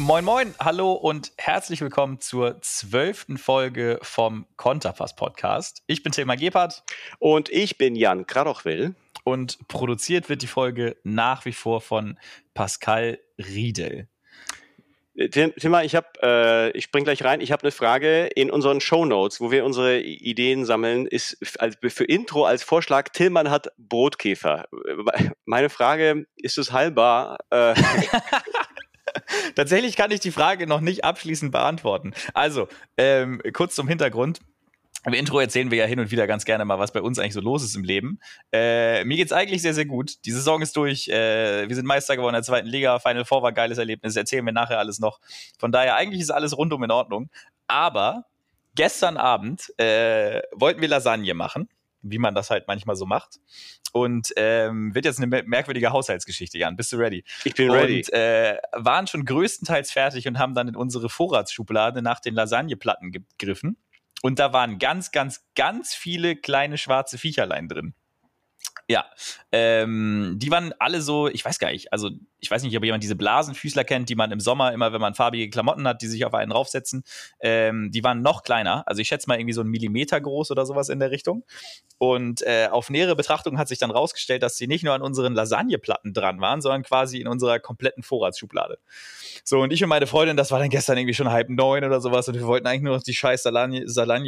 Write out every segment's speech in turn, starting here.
Moin moin, hallo und herzlich willkommen zur 12. Folge vom Konterpass Podcast. Ich bin Tilman Gebhardt. Und ich bin Jan Kradochwil. Und produziert wird die Folge nach wie vor von Pascal Riedel. Tilman, ich spring gleich rein. Ich habe eine Frage in unseren Shownotes, wo wir unsere Ideen sammeln, ist für Intro als Vorschlag, Tilman hat Brotkäfer. Meine Frage, ist es heilbar? Tatsächlich kann ich die Frage noch nicht abschließend beantworten. Also, kurz zum Hintergrund. Im Intro erzählen wir ja hin und wieder ganz gerne mal, was bei uns eigentlich so los ist im Leben. Mir geht's eigentlich sehr, sehr gut. Die Saison ist durch. Wir sind Meister geworden in der 2. Liga. Final Four war ein geiles Erlebnis. Erzählen wir nachher alles noch. Von daher, eigentlich ist alles rundum in Ordnung. Aber gestern Abend wollten wir Lasagne machen, wie man das halt manchmal so macht. Und wird jetzt eine merkwürdige Haushaltsgeschichte, Jan. Bist du ready? Ich bin ready. Und waren schon größtenteils fertig und haben dann in unsere Vorratsschublade nach den Lasagneplatten gegriffen. Und da waren ganz, ganz, ganz viele kleine schwarze Viecherlein drin. Ja, die waren alle so, ich weiß gar nicht, also ich weiß nicht, ob jemand diese Blasenfüßler kennt, die man im Sommer immer, wenn man farbige Klamotten hat, die sich auf einen raufsetzen, die waren noch kleiner, also ich schätze mal irgendwie so 1 Millimeter groß oder sowas in der Richtung. Und auf nähere Betrachtung hat sich dann rausgestellt, dass sie nicht nur an unseren Lasagneplatten dran waren, sondern quasi in unserer kompletten Vorratsschublade. So, und ich und meine Freundin, das war dann gestern irgendwie schon 8:30 oder sowas und wir wollten eigentlich nur noch die scheiß Lasagne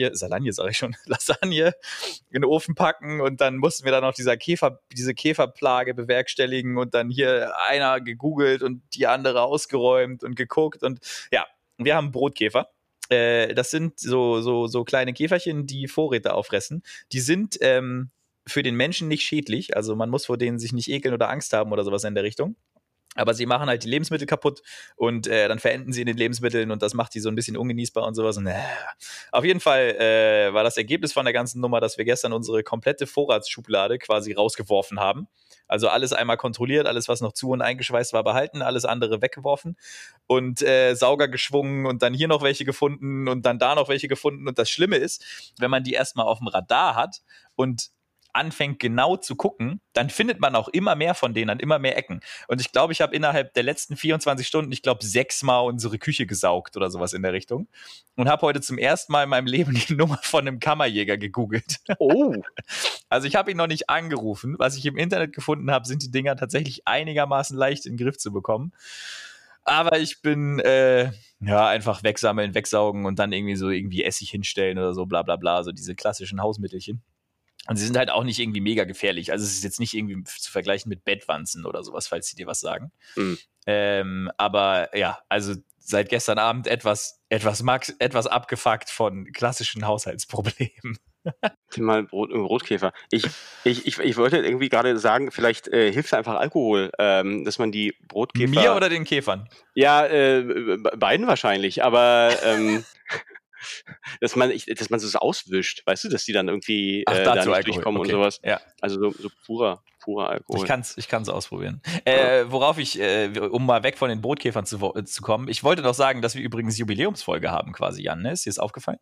in den Ofen packen und dann mussten wir dann noch diese Käferplage bewerkstelligen und dann hier einer gegoogelt und die andere ausgeräumt und geguckt und ja, wir haben Brotkäfer. Das sind so kleine Käferchen, die Vorräte auffressen. Die sind für den Menschen nicht schädlich, also man muss vor denen sich nicht ekeln oder Angst haben oder sowas in der Richtung. Aber sie machen halt die Lebensmittel kaputt und dann verenden sie in den Lebensmitteln und das macht die so ein bisschen ungenießbar und sowas. Und, auf jeden Fall war das Ergebnis von der ganzen Nummer, dass wir gestern unsere komplette Vorratsschublade quasi rausgeworfen haben. Also alles einmal kontrolliert, alles, was noch zu und eingeschweißt war, behalten, alles andere weggeworfen und Sauger geschwungen und dann hier noch welche gefunden und dann da noch welche gefunden. Und das Schlimme ist, wenn man die erstmal auf dem Radar hat und anfängt genau zu gucken, dann findet man auch immer mehr von denen an immer mehr Ecken. Und ich glaube, ich habe innerhalb der letzten 24 Stunden, 6-mal unsere Küche gesaugt oder sowas in der Richtung und habe heute zum ersten Mal in meinem Leben die Nummer von einem Kammerjäger gegoogelt. Oh! Also ich habe ihn noch nicht angerufen. Was ich im Internet gefunden habe, sind die Dinger tatsächlich einigermaßen leicht in den Griff zu bekommen. Aber ich bin einfach wegsammeln, wegsaugen und dann irgendwie Essig hinstellen oder so, bla bla bla, so diese klassischen Hausmittelchen. Und sie sind halt auch nicht irgendwie mega gefährlich. Also es ist jetzt nicht irgendwie zu vergleichen mit Bettwanzen oder sowas, falls sie dir was sagen. Mhm. Aber ja, also seit gestern Abend etwas abgefuckt von klassischen Haushaltsproblemen. Mal Brotkäfer. Ich wollte irgendwie gerade sagen, vielleicht hilft einfach Alkohol, dass man die Brotkäfer... Mir oder den Käfern? Ja, beiden wahrscheinlich, aber... dass man so auswischt, weißt du, dass die dann irgendwie da nicht Alkohol durchkommen und sowas. Ja. Also so purer Alkohol. Ich kann's ausprobieren. Worauf um mal weg von den Brotkäfern zu kommen, ich wollte noch sagen, dass wir übrigens Jubiläumsfolge haben quasi, Jan, ne? Ist dir das aufgefallen?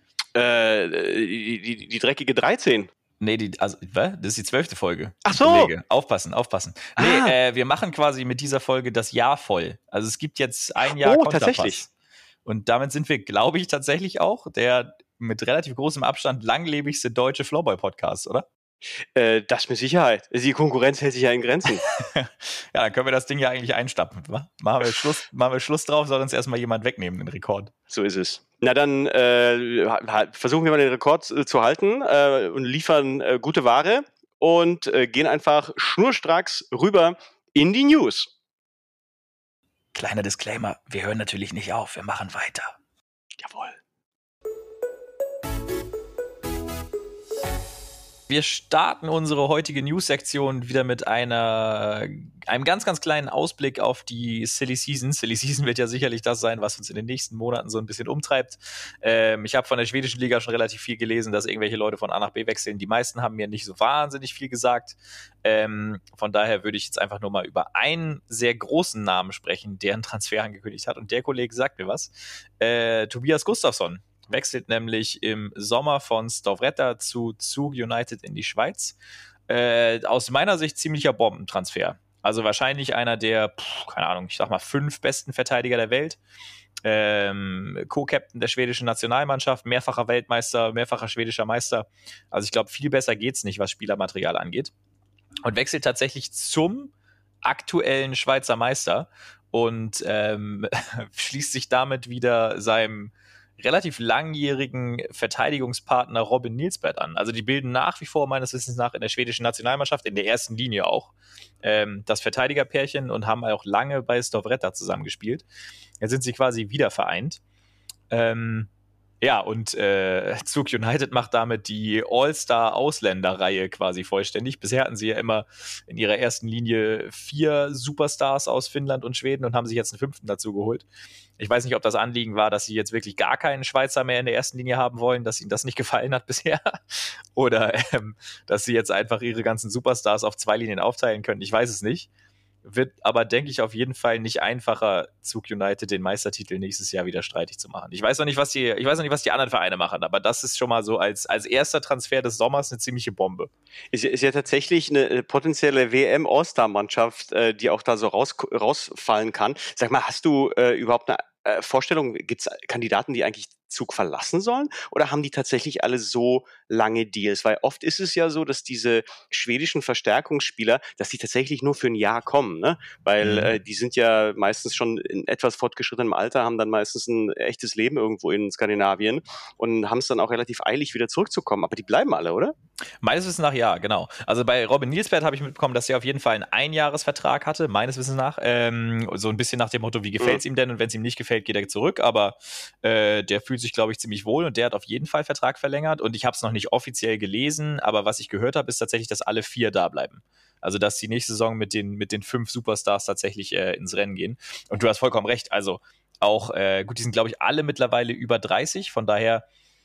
Die dreckige 13. Nee, das ist die 12. Folge. Ach so. Kollege. Aufpassen. Nee, wir machen quasi mit dieser Folge das Jahr voll. Also es gibt jetzt ein Jahr Konterpass. Tatsächlich. Und damit sind wir, glaube ich, tatsächlich auch der mit relativ großem Abstand langlebigste deutsche Flowboy-Podcast, oder? Das mit Sicherheit. Die Konkurrenz hält sich ja in Grenzen. Ja, dann können wir das Ding ja eigentlich einstappen. Wa? Machen wir Schluss drauf, soll uns erstmal jemand wegnehmen, den Rekord. So ist es. Na dann versuchen wir mal den Rekord zu halten und liefern gute Ware und gehen einfach schnurstracks rüber in die News. Kleiner Disclaimer, wir hören natürlich nicht auf, wir machen weiter. Jawohl. Wir starten unsere heutige News-Sektion wieder mit einem ganz, ganz kleinen Ausblick auf die Silly Season. Silly Season wird ja sicherlich das sein, was uns in den nächsten Monaten so ein bisschen umtreibt. Ich habe von der schwedischen Liga schon relativ viel gelesen, dass irgendwelche Leute von A nach B wechseln. Die meisten haben mir nicht so wahnsinnig viel gesagt. Von daher würde ich jetzt einfach nur mal über einen sehr großen Namen sprechen, der einen Transfer angekündigt hat. Und der Kollege sagt mir was. Tobias Gustafsson wechselt nämlich im Sommer von Stavret zu Zug United in die Schweiz. Aus meiner Sicht ziemlicher Bombentransfer. Also wahrscheinlich einer der, keine Ahnung, ich sag mal 5 besten Verteidiger der Welt. Co-Captain der schwedischen Nationalmannschaft, mehrfacher Weltmeister, mehrfacher schwedischer Meister. Also ich glaube, viel besser geht's nicht, was Spielermaterial angeht. Und wechselt tatsächlich zum aktuellen Schweizer Meister und schließt sich damit wieder seinem relativ langjährigen Verteidigungspartner Robin Nielsberg an. Also die bilden nach wie vor meines Wissens nach in der schwedischen Nationalmannschaft, in der ersten Linie auch, das Verteidigerpärchen und haben auch lange bei Storvreta zusammengespielt. Jetzt sind sie quasi wieder vereint. Ja, und Zug United macht damit die All-Star-Ausländer-Reihe quasi vollständig. Bisher hatten sie ja immer in ihrer ersten Linie 4 Superstars aus Finnland und Schweden und haben sich jetzt einen 5. dazu geholt. Ich weiß nicht, ob das Anliegen war, dass sie jetzt wirklich gar keinen Schweizer mehr in der ersten Linie haben wollen, dass ihnen das nicht gefallen hat bisher. Oder dass sie jetzt einfach ihre ganzen Superstars auf 2 Linien aufteilen können. Ich weiß es nicht. Wird aber, denke ich, auf jeden Fall nicht einfacher, Zug United den Meistertitel nächstes Jahr wieder streitig zu machen. Ich weiß noch nicht, was die anderen Vereine machen, aber das ist schon mal so als erster Transfer des Sommers eine ziemliche Bombe. Ist ja tatsächlich eine potenzielle WM-All-Star-Mannschaft, die auch da so rausfallen kann. Sag mal, hast du überhaupt eine Vorstellung, gibt es Kandidaten, die eigentlich Zug verlassen sollen? Oder haben die tatsächlich alle so lange Deals? Weil oft ist es ja so, dass diese schwedischen Verstärkungsspieler, dass die tatsächlich nur für ein Jahr kommen, ne? Weil die sind ja meistens schon in etwas fortgeschrittenem Alter, haben dann meistens ein echtes Leben irgendwo in Skandinavien und haben es dann auch relativ eilig, wieder zurückzukommen. Aber die bleiben alle, oder? Meines Wissens nach ja, genau. Also bei Robin Nielsberg habe ich mitbekommen, dass er auf jeden Fall einen Einjahresvertrag hatte, meines Wissens nach. So ein bisschen nach dem Motto, wie gefällt es ihm denn? Und wenn es ihm nicht gefällt, geht er zurück. Aber der fühlt sich, glaube ich, ziemlich wohl und der hat auf jeden Fall Vertrag verlängert. Und ich habe es noch nicht offiziell gelesen, aber was ich gehört habe, ist tatsächlich, dass alle 4 da bleiben. Also dass die nächste Saison mit den 5 Superstars tatsächlich ins Rennen gehen. Und du hast vollkommen recht. Also auch, gut, die sind, glaube ich, alle mittlerweile über 30. Von daher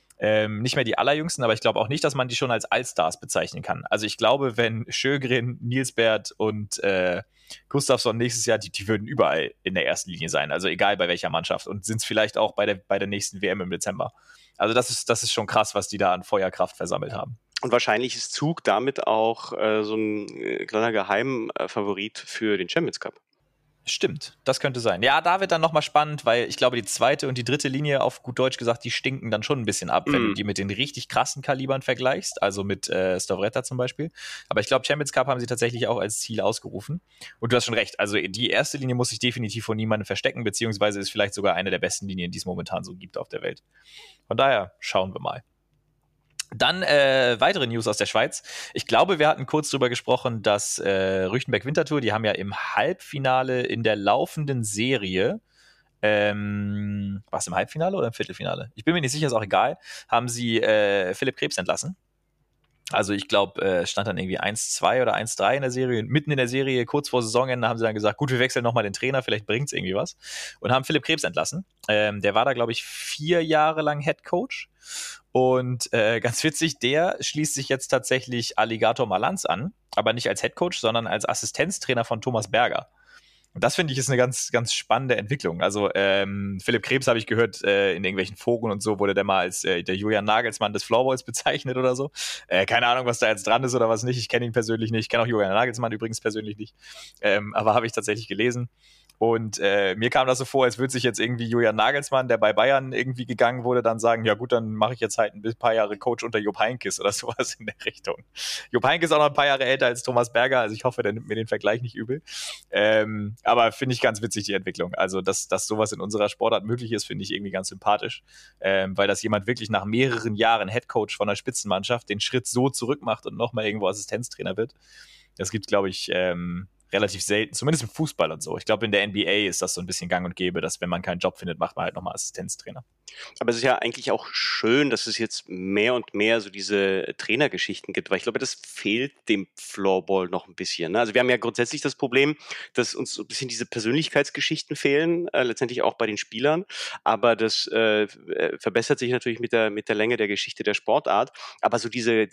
nicht mehr die allerjüngsten, aber ich glaube auch nicht, dass man die schon als Allstars bezeichnen kann. Also ich glaube, wenn Sjögren, Nielsberg und Gustafsson nächstes Jahr, die würden überall in der ersten Linie sein, also egal bei welcher Mannschaft und sind es vielleicht auch bei der nächsten WM im Dezember. Also das ist schon krass, was die da an Feuerkraft versammelt haben. Und wahrscheinlich ist Zug damit auch so ein kleiner Geheimfavorit für den Champions Cup. Stimmt, das könnte sein. Ja, da wird dann nochmal spannend, weil ich glaube, die zweite und die dritte Linie, auf gut Deutsch gesagt, die stinken dann schon ein bisschen ab, wenn du die mit den richtig krassen Kalibern vergleichst, also mit Storvreta zum Beispiel. Aber ich glaube, Champions Cup haben sie tatsächlich auch als Ziel ausgerufen. Und du hast schon recht, also die erste Linie muss sich definitiv vor niemandem verstecken, beziehungsweise ist vielleicht sogar eine der besten Linien, die es momentan so gibt auf der Welt. Von daher schauen wir mal. Dann weitere News aus der Schweiz. Ich glaube, wir hatten kurz drüber gesprochen, dass Rüchtenberg-Winterthur, die haben ja im Halbfinale in der laufenden Serie, war es im Halbfinale oder im Viertelfinale? Ich bin mir nicht sicher, ist auch egal, haben sie Philipp Krebs entlassen. Also ich glaube, es stand dann irgendwie 1-2 oder 1-3 in der Serie. Mitten in der Serie, kurz vor Saisonende, haben sie dann gesagt, gut, wir wechseln nochmal den Trainer, vielleicht bringt es irgendwie was. Und haben Philipp Krebs entlassen. Der war da, glaube ich, 4 Jahre lang Head Coach. Und ganz witzig, der schließt sich jetzt tatsächlich Alligator Malanz an, aber nicht als Head Coach, sondern als Assistenztrainer von Thomas Berger. Und das finde ich ist eine ganz, ganz spannende Entwicklung. Also Philipp Krebs habe ich gehört, in irgendwelchen Foren und so wurde der mal als der Julian Nagelsmann des Floorballs bezeichnet oder so. Keine Ahnung, was da jetzt dran ist oder was nicht. Ich kenne ihn persönlich nicht. Ich kenne auch Julian Nagelsmann übrigens persönlich nicht. Aber habe ich tatsächlich gelesen. Und mir kam das so vor, als würde sich jetzt irgendwie Julian Nagelsmann, der bei Bayern irgendwie gegangen wurde, dann sagen, ja gut, dann mache ich jetzt halt ein paar Jahre Coach unter Jupp Heynckes oder sowas in der Richtung. Jupp Heynckes ist auch noch ein paar Jahre älter als Thomas Berger, also ich hoffe, der nimmt mir den Vergleich nicht übel. Aber finde ich ganz witzig, die Entwicklung. Also, dass sowas in unserer Sportart möglich ist, finde ich irgendwie ganz sympathisch, weil das jemand wirklich nach mehreren Jahren Headcoach von einer Spitzenmannschaft den Schritt so zurück macht und nochmal irgendwo Assistenztrainer wird. Das gibt, glaube ich, relativ selten, zumindest im Fußball und so. Ich glaube, in der NBA ist das so ein bisschen gang und gäbe, dass wenn man keinen Job findet, macht man halt nochmal Assistenztrainer. Aber es ist ja eigentlich auch schön, dass es jetzt mehr und mehr so diese Trainergeschichten gibt, weil ich glaube, das fehlt dem Floorball noch ein bisschen. Ne? Also wir haben ja grundsätzlich das Problem, dass uns so ein bisschen diese Persönlichkeitsgeschichten fehlen, letztendlich auch bei den Spielern. Aber das verbessert sich natürlich mit der Länge der Geschichte der Sportart. Aber so diese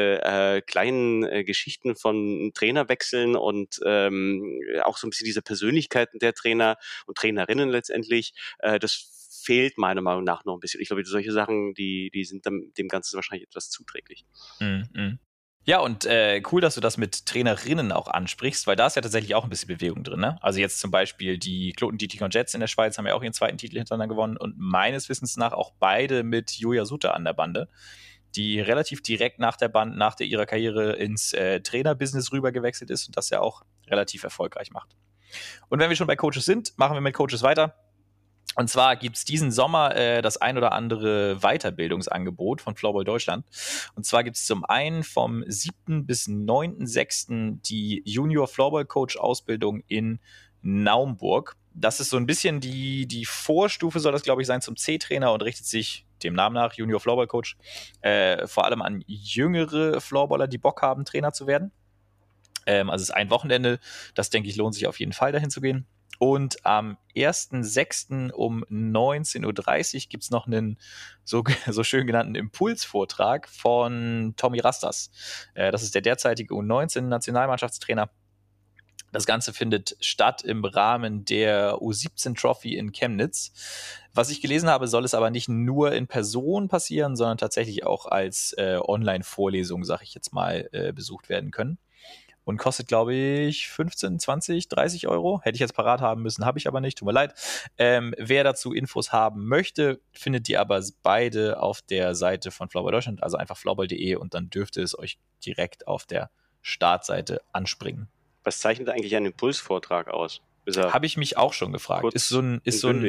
kleinen Geschichten von Trainerwechseln und auch so ein bisschen diese Persönlichkeiten der Trainer und Trainerinnen letztendlich, das fehlt meiner Meinung nach noch ein bisschen. Ich glaube, solche Sachen, die sind dem Ganzen wahrscheinlich etwas zuträglich. Mhm. Ja, und cool, dass du das mit Trainerinnen auch ansprichst, weil da ist ja tatsächlich auch ein bisschen Bewegung drin. Ne? Also jetzt zum Beispiel die Kloten Dietikon Jets in der Schweiz haben ja auch ihren zweiten Titel hintereinander gewonnen und meines Wissens nach auch beide mit Julia Suter an der Bande, die relativ direkt nach ihrer Karriere ins Trainerbusiness rüber gewechselt ist und das ja auch relativ erfolgreich macht. Und wenn wir schon bei Coaches sind, machen wir mit Coaches weiter. Und zwar gibt es diesen Sommer das ein oder andere Weiterbildungsangebot von Floorball Deutschland. Und zwar gibt es zum einen vom 7. bis 9.6. die Junior Floorball Coach Ausbildung in Naumburg. Das ist so ein bisschen die Vorstufe, soll das glaube ich sein, zum C-Trainer und richtet sich dem Namen nach, Junior Floorball Coach, vor allem an jüngere Floorballer, die Bock haben, Trainer zu werden. Also es ist ein Wochenende, das denke ich lohnt sich auf jeden Fall dahin zu gehen. Und am 1.6. um 19.30 Uhr gibt es noch einen so schön genannten Impulsvortrag von Tommy Rastas. Das ist der derzeitige U19-Nationalmannschaftstrainer. Das Ganze findet statt im Rahmen der U17 Trophy in Chemnitz. Was ich gelesen habe, soll es aber nicht nur in Person passieren, sondern tatsächlich auch als Online-Vorlesung, sag ich jetzt mal, besucht werden können. Und kostet, glaube ich, 15, 20, 30 Euro. Hätte ich jetzt parat haben müssen, habe ich aber nicht. Tut mir leid. Wer dazu Infos haben möchte, findet die aber beide auf der Seite von Floorball Deutschland, also einfach floorball.de und dann dürfte es euch direkt auf der Startseite anspringen. Was zeichnet eigentlich ein Impulsvortrag aus? Habe ich mich auch schon gefragt. Ist so ein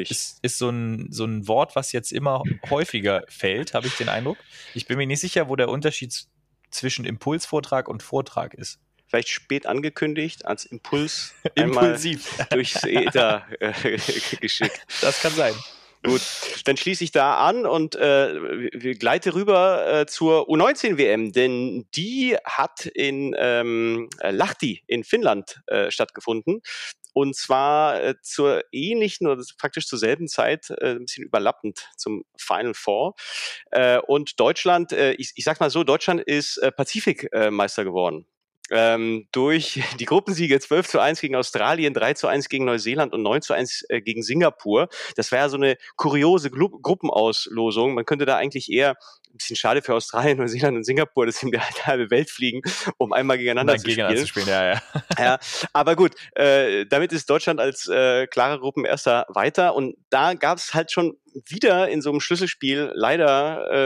Wort, was jetzt immer häufiger fällt, habe ich den Eindruck. Ich bin mir nicht sicher, wo der Unterschied zwischen Impulsvortrag und Vortrag ist. Vielleicht spät angekündigt, als Impuls Impulsiv einmal durchs Äther geschickt. Das kann sein. Gut, dann schließe ich da an und wir gleite rüber zur U19-WM, denn die hat in Lahti in Finnland stattgefunden. Und zwar zur ähnlichen oder praktisch zur selben Zeit, ein bisschen überlappend zum Final Four. Und Deutschland, ich sag mal so, Deutschland ist Pazifikmeister geworden. Durch die Gruppensiege 12:1 gegen Australien, 3:1 gegen Neuseeland und 9:1 gegen Singapur. Das wäre ja so eine kuriose Gruppenauslosung. Man könnte da eigentlich eher, ein bisschen schade für Australien, Neuseeland und Singapur, dass sie in die halbe Welt fliegen, um einmal gegeneinander zu spielen. Ja. Ja, aber gut, damit ist Deutschland als klare Gruppenerster weiter und da gab es halt schon wieder in so einem Schlüsselspiel leider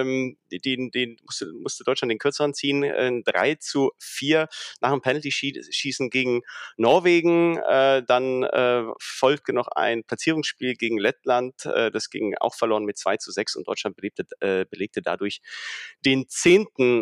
musste Deutschland den kürzeren ziehen, 3:4 nach dem Penalty-Schießen gegen Norwegen. Dann folgte noch ein Platzierungsspiel gegen Lettland, das ging auch verloren mit 2:6 und Deutschland belegte dadurch den 10.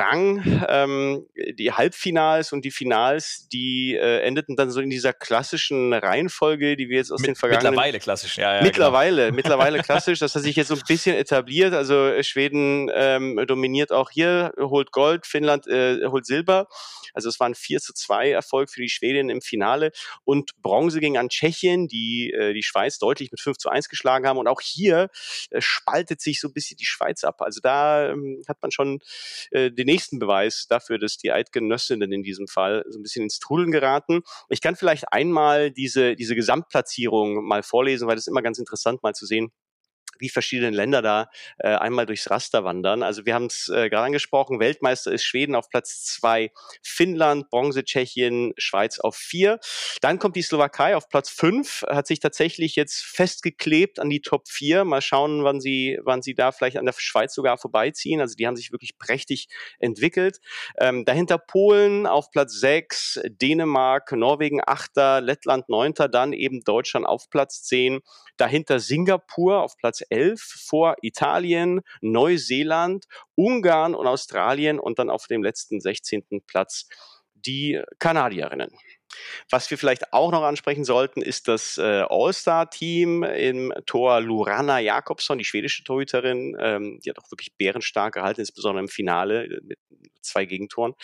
Rang. Die Halbfinals und die Finals, die endeten dann so in dieser klassischen Reihenfolge, die wir jetzt aus den vergangenen... Mittlerweile klassisch, ja. Mittlerweile klassisch. Das hat sich jetzt so ein bisschen etabliert. Also Schweden dominiert auch hier, holt Gold, Finnland holt Silber. Also es war ein 4:2 Erfolg für die Schwedinnen im Finale und Bronze ging an Tschechien, die die Schweiz deutlich mit 5:1 geschlagen haben. Und auch hier spaltet sich so ein bisschen die Schweiz ab. Also da hat man schon den nächsten Beweis dafür, dass die Eidgenössinnen in diesem Fall so ein bisschen ins Trudeln geraten. Ich kann vielleicht einmal diese Gesamtplatzierung mal vorlesen, weil das ist immer ganz interessant mal zu sehen, wie verschiedene Länder da einmal durchs Raster wandern. Also wir haben es gerade angesprochen, Weltmeister ist Schweden auf Platz 2, Finnland, Bronze Tschechien, Schweiz auf 4. Dann kommt die Slowakei auf Platz 5, hat sich tatsächlich jetzt festgeklebt an die Top 4. Mal schauen, wann sie da vielleicht an der Schweiz sogar vorbeiziehen. Also die haben sich wirklich prächtig entwickelt. Dahinter Polen auf Platz 6, Dänemark, Norwegen 8., Lettland 9., dann eben Deutschland auf Platz 10. Dahinter Singapur auf Platz 11, vor Italien, Neuseeland, Ungarn und Australien und dann auf dem letzten 16. Platz die Kanadierinnen. Was wir vielleicht auch noch ansprechen sollten, ist das All-Star-Team im Tor Lorana Jakobsson, die schwedische Torhüterin. Die hat auch wirklich bärenstark gehalten, insbesondere im Finale mit 2 Gegentoren.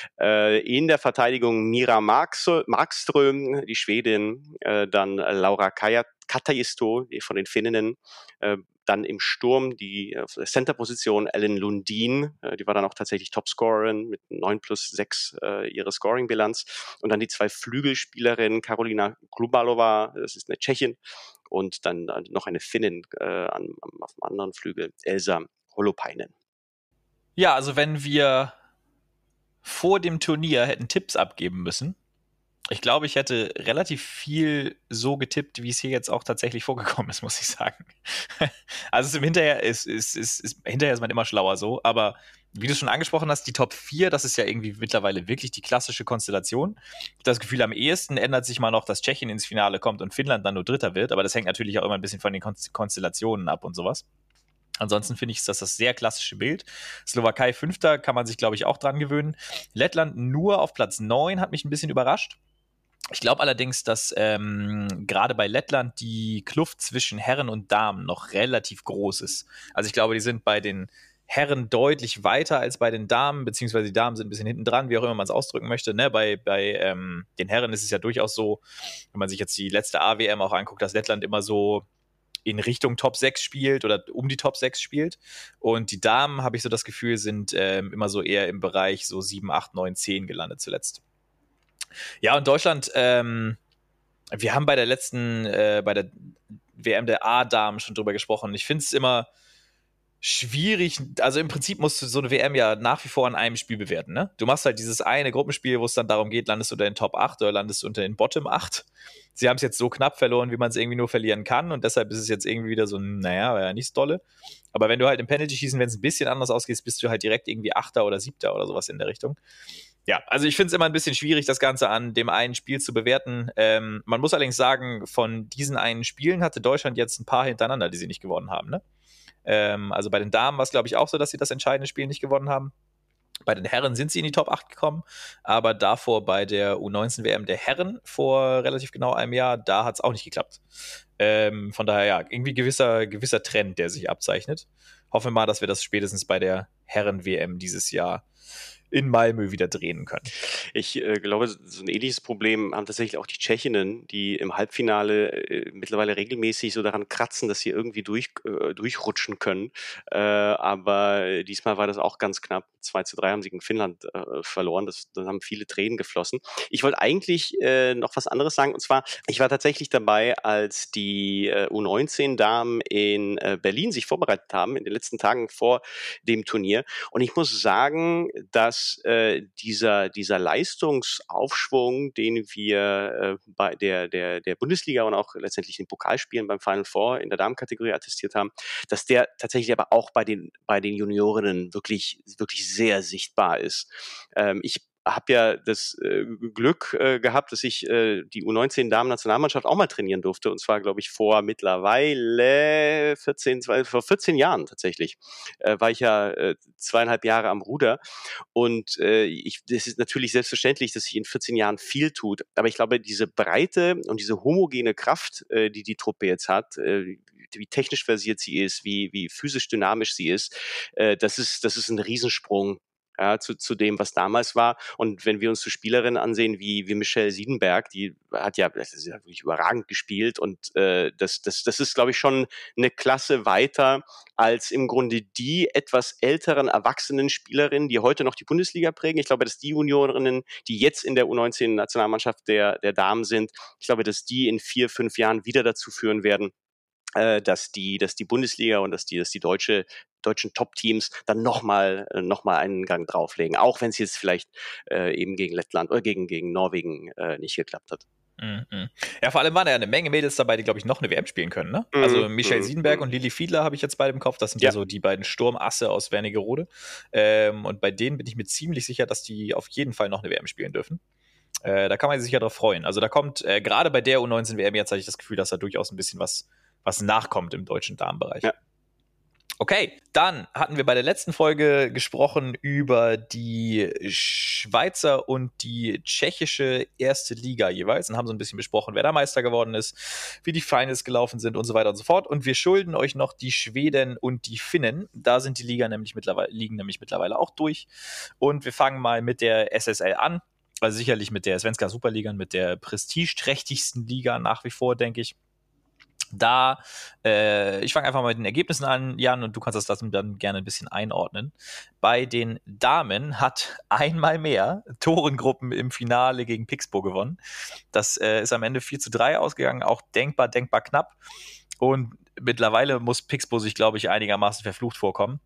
In der Verteidigung Mira Markström, die Schwedin, dann Laura Katajisto von den Finninnen, dann im Sturm die auf der Center-Position Ellen Lundin, die war dann auch tatsächlich Topscorerin mit 9+6 ihre Scoring-Bilanz. Und dann die 2 Flügelspielerinnen, Karolina Klubalova, das ist eine Tschechin, und dann noch eine Finnin auf dem anderen Flügel, Elsa Holopainen. Ja, also wenn wir vor dem Turnier hätten Tipps abgeben müssen, ich glaube, ich hätte relativ viel so getippt, wie es hier jetzt auch tatsächlich vorgekommen ist, muss ich sagen. Also hinterher hinterher ist man immer schlauer so, aber wie du schon angesprochen hast, die Top 4, das ist ja irgendwie mittlerweile wirklich die klassische Konstellation. Das Gefühl, am ehesten ändert sich mal noch, dass Tschechien ins Finale kommt und Finnland dann nur Dritter wird, aber das hängt natürlich auch immer ein bisschen von den Konstellationen ab und sowas. Ansonsten finde ich, ist das sehr klassische Bild. Slowakei Fünfter, kann man sich, glaube ich, auch dran gewöhnen. Lettland nur auf Platz 9, hat mich ein bisschen überrascht. Ich glaube allerdings, dass gerade bei Lettland die Kluft zwischen Herren und Damen noch relativ groß ist. Also ich glaube, die sind bei den Herren deutlich weiter als bei den Damen, beziehungsweise die Damen sind ein bisschen hinten dran, wie auch immer man es ausdrücken möchte. Ne? Bei den Herren ist es ja durchaus so, wenn man sich jetzt die letzte AWM auch anguckt, dass Lettland immer so in Richtung Top 6 spielt oder um die Top 6 spielt. Und die Damen, habe ich so das Gefühl, sind immer so eher im Bereich so 7, 8, 9, 10 gelandet zuletzt. Ja, und Deutschland, wir haben bei der letzten, bei der WM der A-Damen schon drüber gesprochen. Ich finde es immer schwierig, also im Prinzip musst du so eine WM ja nach wie vor an einem Spiel bewerten, ne? Du machst halt dieses eine Gruppenspiel, wo es dann darum geht, landest du unter den Top 8 oder landest du unter den Bottom 8. Sie haben es jetzt so knapp verloren, wie man es irgendwie nur verlieren kann und deshalb ist es jetzt irgendwie wieder so, naja, war ja nicht so dolle. Aber wenn du halt im Penalty-Schießen, wenn es ein bisschen anders ausgeht, bist du halt direkt irgendwie Achter oder Siebter oder sowas in der Richtung. Ja, also ich finde es immer ein bisschen schwierig, das Ganze an dem einen Spiel zu bewerten. Man muss allerdings sagen, von diesen einen Spielen hatte Deutschland jetzt ein paar hintereinander, die sie nicht gewonnen haben, ne? Also bei den Damen war es, glaube ich, auch so, dass sie das entscheidende Spiel nicht gewonnen haben. Bei den Herren sind sie in die Top 8 gekommen, aber davor bei der U19-WM der Herren vor relativ genau einem Jahr, da hat es auch nicht geklappt. Von daher, ja, irgendwie gewisser Trend, der sich abzeichnet. Hoffen wir mal, dass wir das spätestens bei der Herren-WM dieses Jahr in Malmö wieder drehen können. Ich glaube, so ein ähnliches Problem haben tatsächlich auch die Tschechinnen, die im Halbfinale mittlerweile regelmäßig so daran kratzen, dass sie irgendwie durchrutschen können. Aber diesmal war das auch ganz knapp. 2:3 haben sie gegen Finnland verloren. Da haben viele Tränen geflossen. Ich wollte eigentlich noch was anderes sagen. Und zwar, ich war tatsächlich dabei, als die U19-Damen in Berlin sich vorbereitet haben, in den letzten Tagen vor dem Turnier. Und ich muss sagen, dass dieser Leistungsaufschwung, den wir bei der Bundesliga und auch letztendlich den Pokalspielen beim Final Four in der Damenkategorie attestiert haben, dass der tatsächlich aber auch bei den Juniorinnen wirklich sehr sichtbar ist. Ich habe ja das Glück gehabt, dass ich die U19-Damen-Nationalmannschaft auch mal trainieren durfte. Und zwar, glaube ich, vor 14 Jahren tatsächlich. War ich ja 2,5 Jahre am Ruder. Und das ist natürlich selbstverständlich, dass sich in 14 Jahren viel tut. Aber ich glaube, diese Breite und diese homogene Kraft, die Truppe jetzt hat, wie technisch versiert sie ist, wie physisch dynamisch sie ist, das ist ein Riesensprung. Ja, zu dem, was damals war. Und wenn wir uns so Spielerinnen ansehen wie Michelle Siedenberg, das ist ja wirklich überragend gespielt und das ist, glaube ich, schon eine Klasse weiter als im Grunde die etwas älteren, erwachsenen Spielerinnen, die heute noch die Bundesliga prägen. Ich glaube, dass die Juniorinnen, die jetzt in der U19-Nationalmannschaft der Damen sind, ich glaube, dass die in 4, 5 Jahren wieder dazu führen werden, dass die Bundesliga und dass die deutschen Top-Teams dann nochmal einen Gang drauflegen, auch wenn es jetzt vielleicht eben gegen Lettland oder gegen Norwegen nicht geklappt hat. Mhm. Ja, vor allem waren ja eine Menge Mädels dabei, die, glaube ich, noch eine WM spielen können, ne? Also Michelle Siedenberg und Lilly Fiedler habe ich jetzt beide im Kopf. Das sind ja so die beiden Sturmasse aus Wernigerode. Und bei denen bin ich mir ziemlich sicher, dass die auf jeden Fall noch eine WM spielen dürfen. Da kann man sich ja drauf freuen. Also da kommt, gerade bei der U19-WM jetzt habe ich das Gefühl, dass da durchaus ein bisschen was nachkommt im deutschen Damenbereich. Ja. Okay, dann hatten wir bei der letzten Folge gesprochen über die Schweizer und die tschechische erste Liga jeweils und haben so ein bisschen besprochen, wer da Meister geworden ist, wie die Finals gelaufen sind und so weiter und so fort. Und wir schulden euch noch die Schweden und die Finnen. Da sind die liegen nämlich mittlerweile auch durch. Und wir fangen mal mit der SSL an. Also sicherlich mit der Svenska Superliga, mit der prestigeträchtigsten Liga nach wie vor, denke ich. Ich fange einfach mal mit den Ergebnissen an, Jan, und du kannst das dann gerne ein bisschen einordnen. Bei den Damen hat einmal mehr Torengruppen im Finale gegen Pixbo gewonnen. Das ist am Ende 4:3 ausgegangen, auch denkbar knapp. Und mittlerweile muss Pixbo sich, glaube ich, einigermaßen verflucht vorkommen.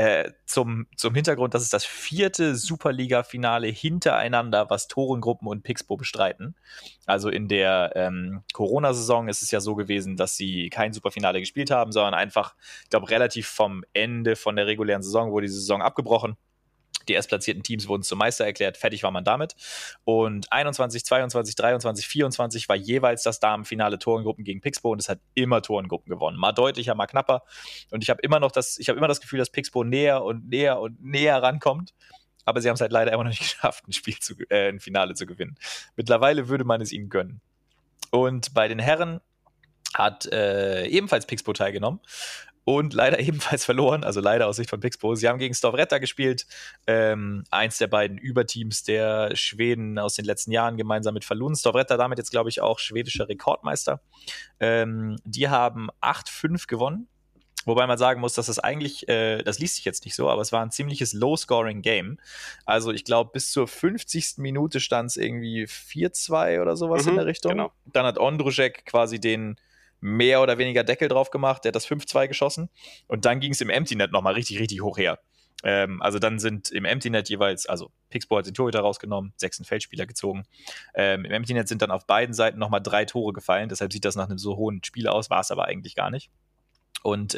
Zum Hintergrund, das ist das 4. Superliga-Finale hintereinander, was Torengruppen und Pixbo bestreiten. Also in der Corona-Saison ist es ja so gewesen, dass sie kein Superfinale gespielt haben, sondern einfach, ich glaube, relativ vom Ende von der regulären Saison wurde die Saison abgebrochen. Die erstplatzierten Teams wurden zum Meister erklärt, fertig war man damit. Und 21, 22, 23, 24 war jeweils das Damenfinale Torengruppen gegen Pixbo und es hat immer Torengruppen gewonnen. Mal deutlicher, mal knapper. Und ich habe immer das Gefühl, dass Pixbo näher und näher und näher rankommt. Aber sie haben es halt leider immer noch nicht geschafft, ein Finale zu gewinnen. Mittlerweile würde man es ihnen gönnen. Und bei den Herren hat ebenfalls Pixbo teilgenommen. Und leider ebenfalls verloren, also leider aus Sicht von Pixbo. Sie haben gegen Storvreta gespielt, eins der beiden Überteams der Schweden aus den letzten Jahren, gemeinsam mit Falun. Storvreta damit jetzt, glaube ich, auch schwedischer Rekordmeister. Die haben 8-5 gewonnen, wobei man sagen muss, dass das eigentlich, das liest sich jetzt nicht so, aber es war ein ziemliches Low-Scoring-Game. Also ich glaube, bis zur 50. Minute stand es irgendwie 4-2 oder sowas in der Richtung. Genau. Dann hat Ondrušek quasi den mehr oder weniger Deckel drauf gemacht, der hat das 5-2 geschossen und dann ging es im Empty Net nochmal richtig, richtig hoch her. Also dann sind im Empty Net jeweils, also Pixbo hat den Torhüter rausgenommen, 6 Feldspieler gezogen. Im Empty Net sind dann auf beiden Seiten nochmal 3 Tore gefallen, deshalb sieht das nach einem so hohen Spiel aus, war es aber eigentlich gar nicht. Und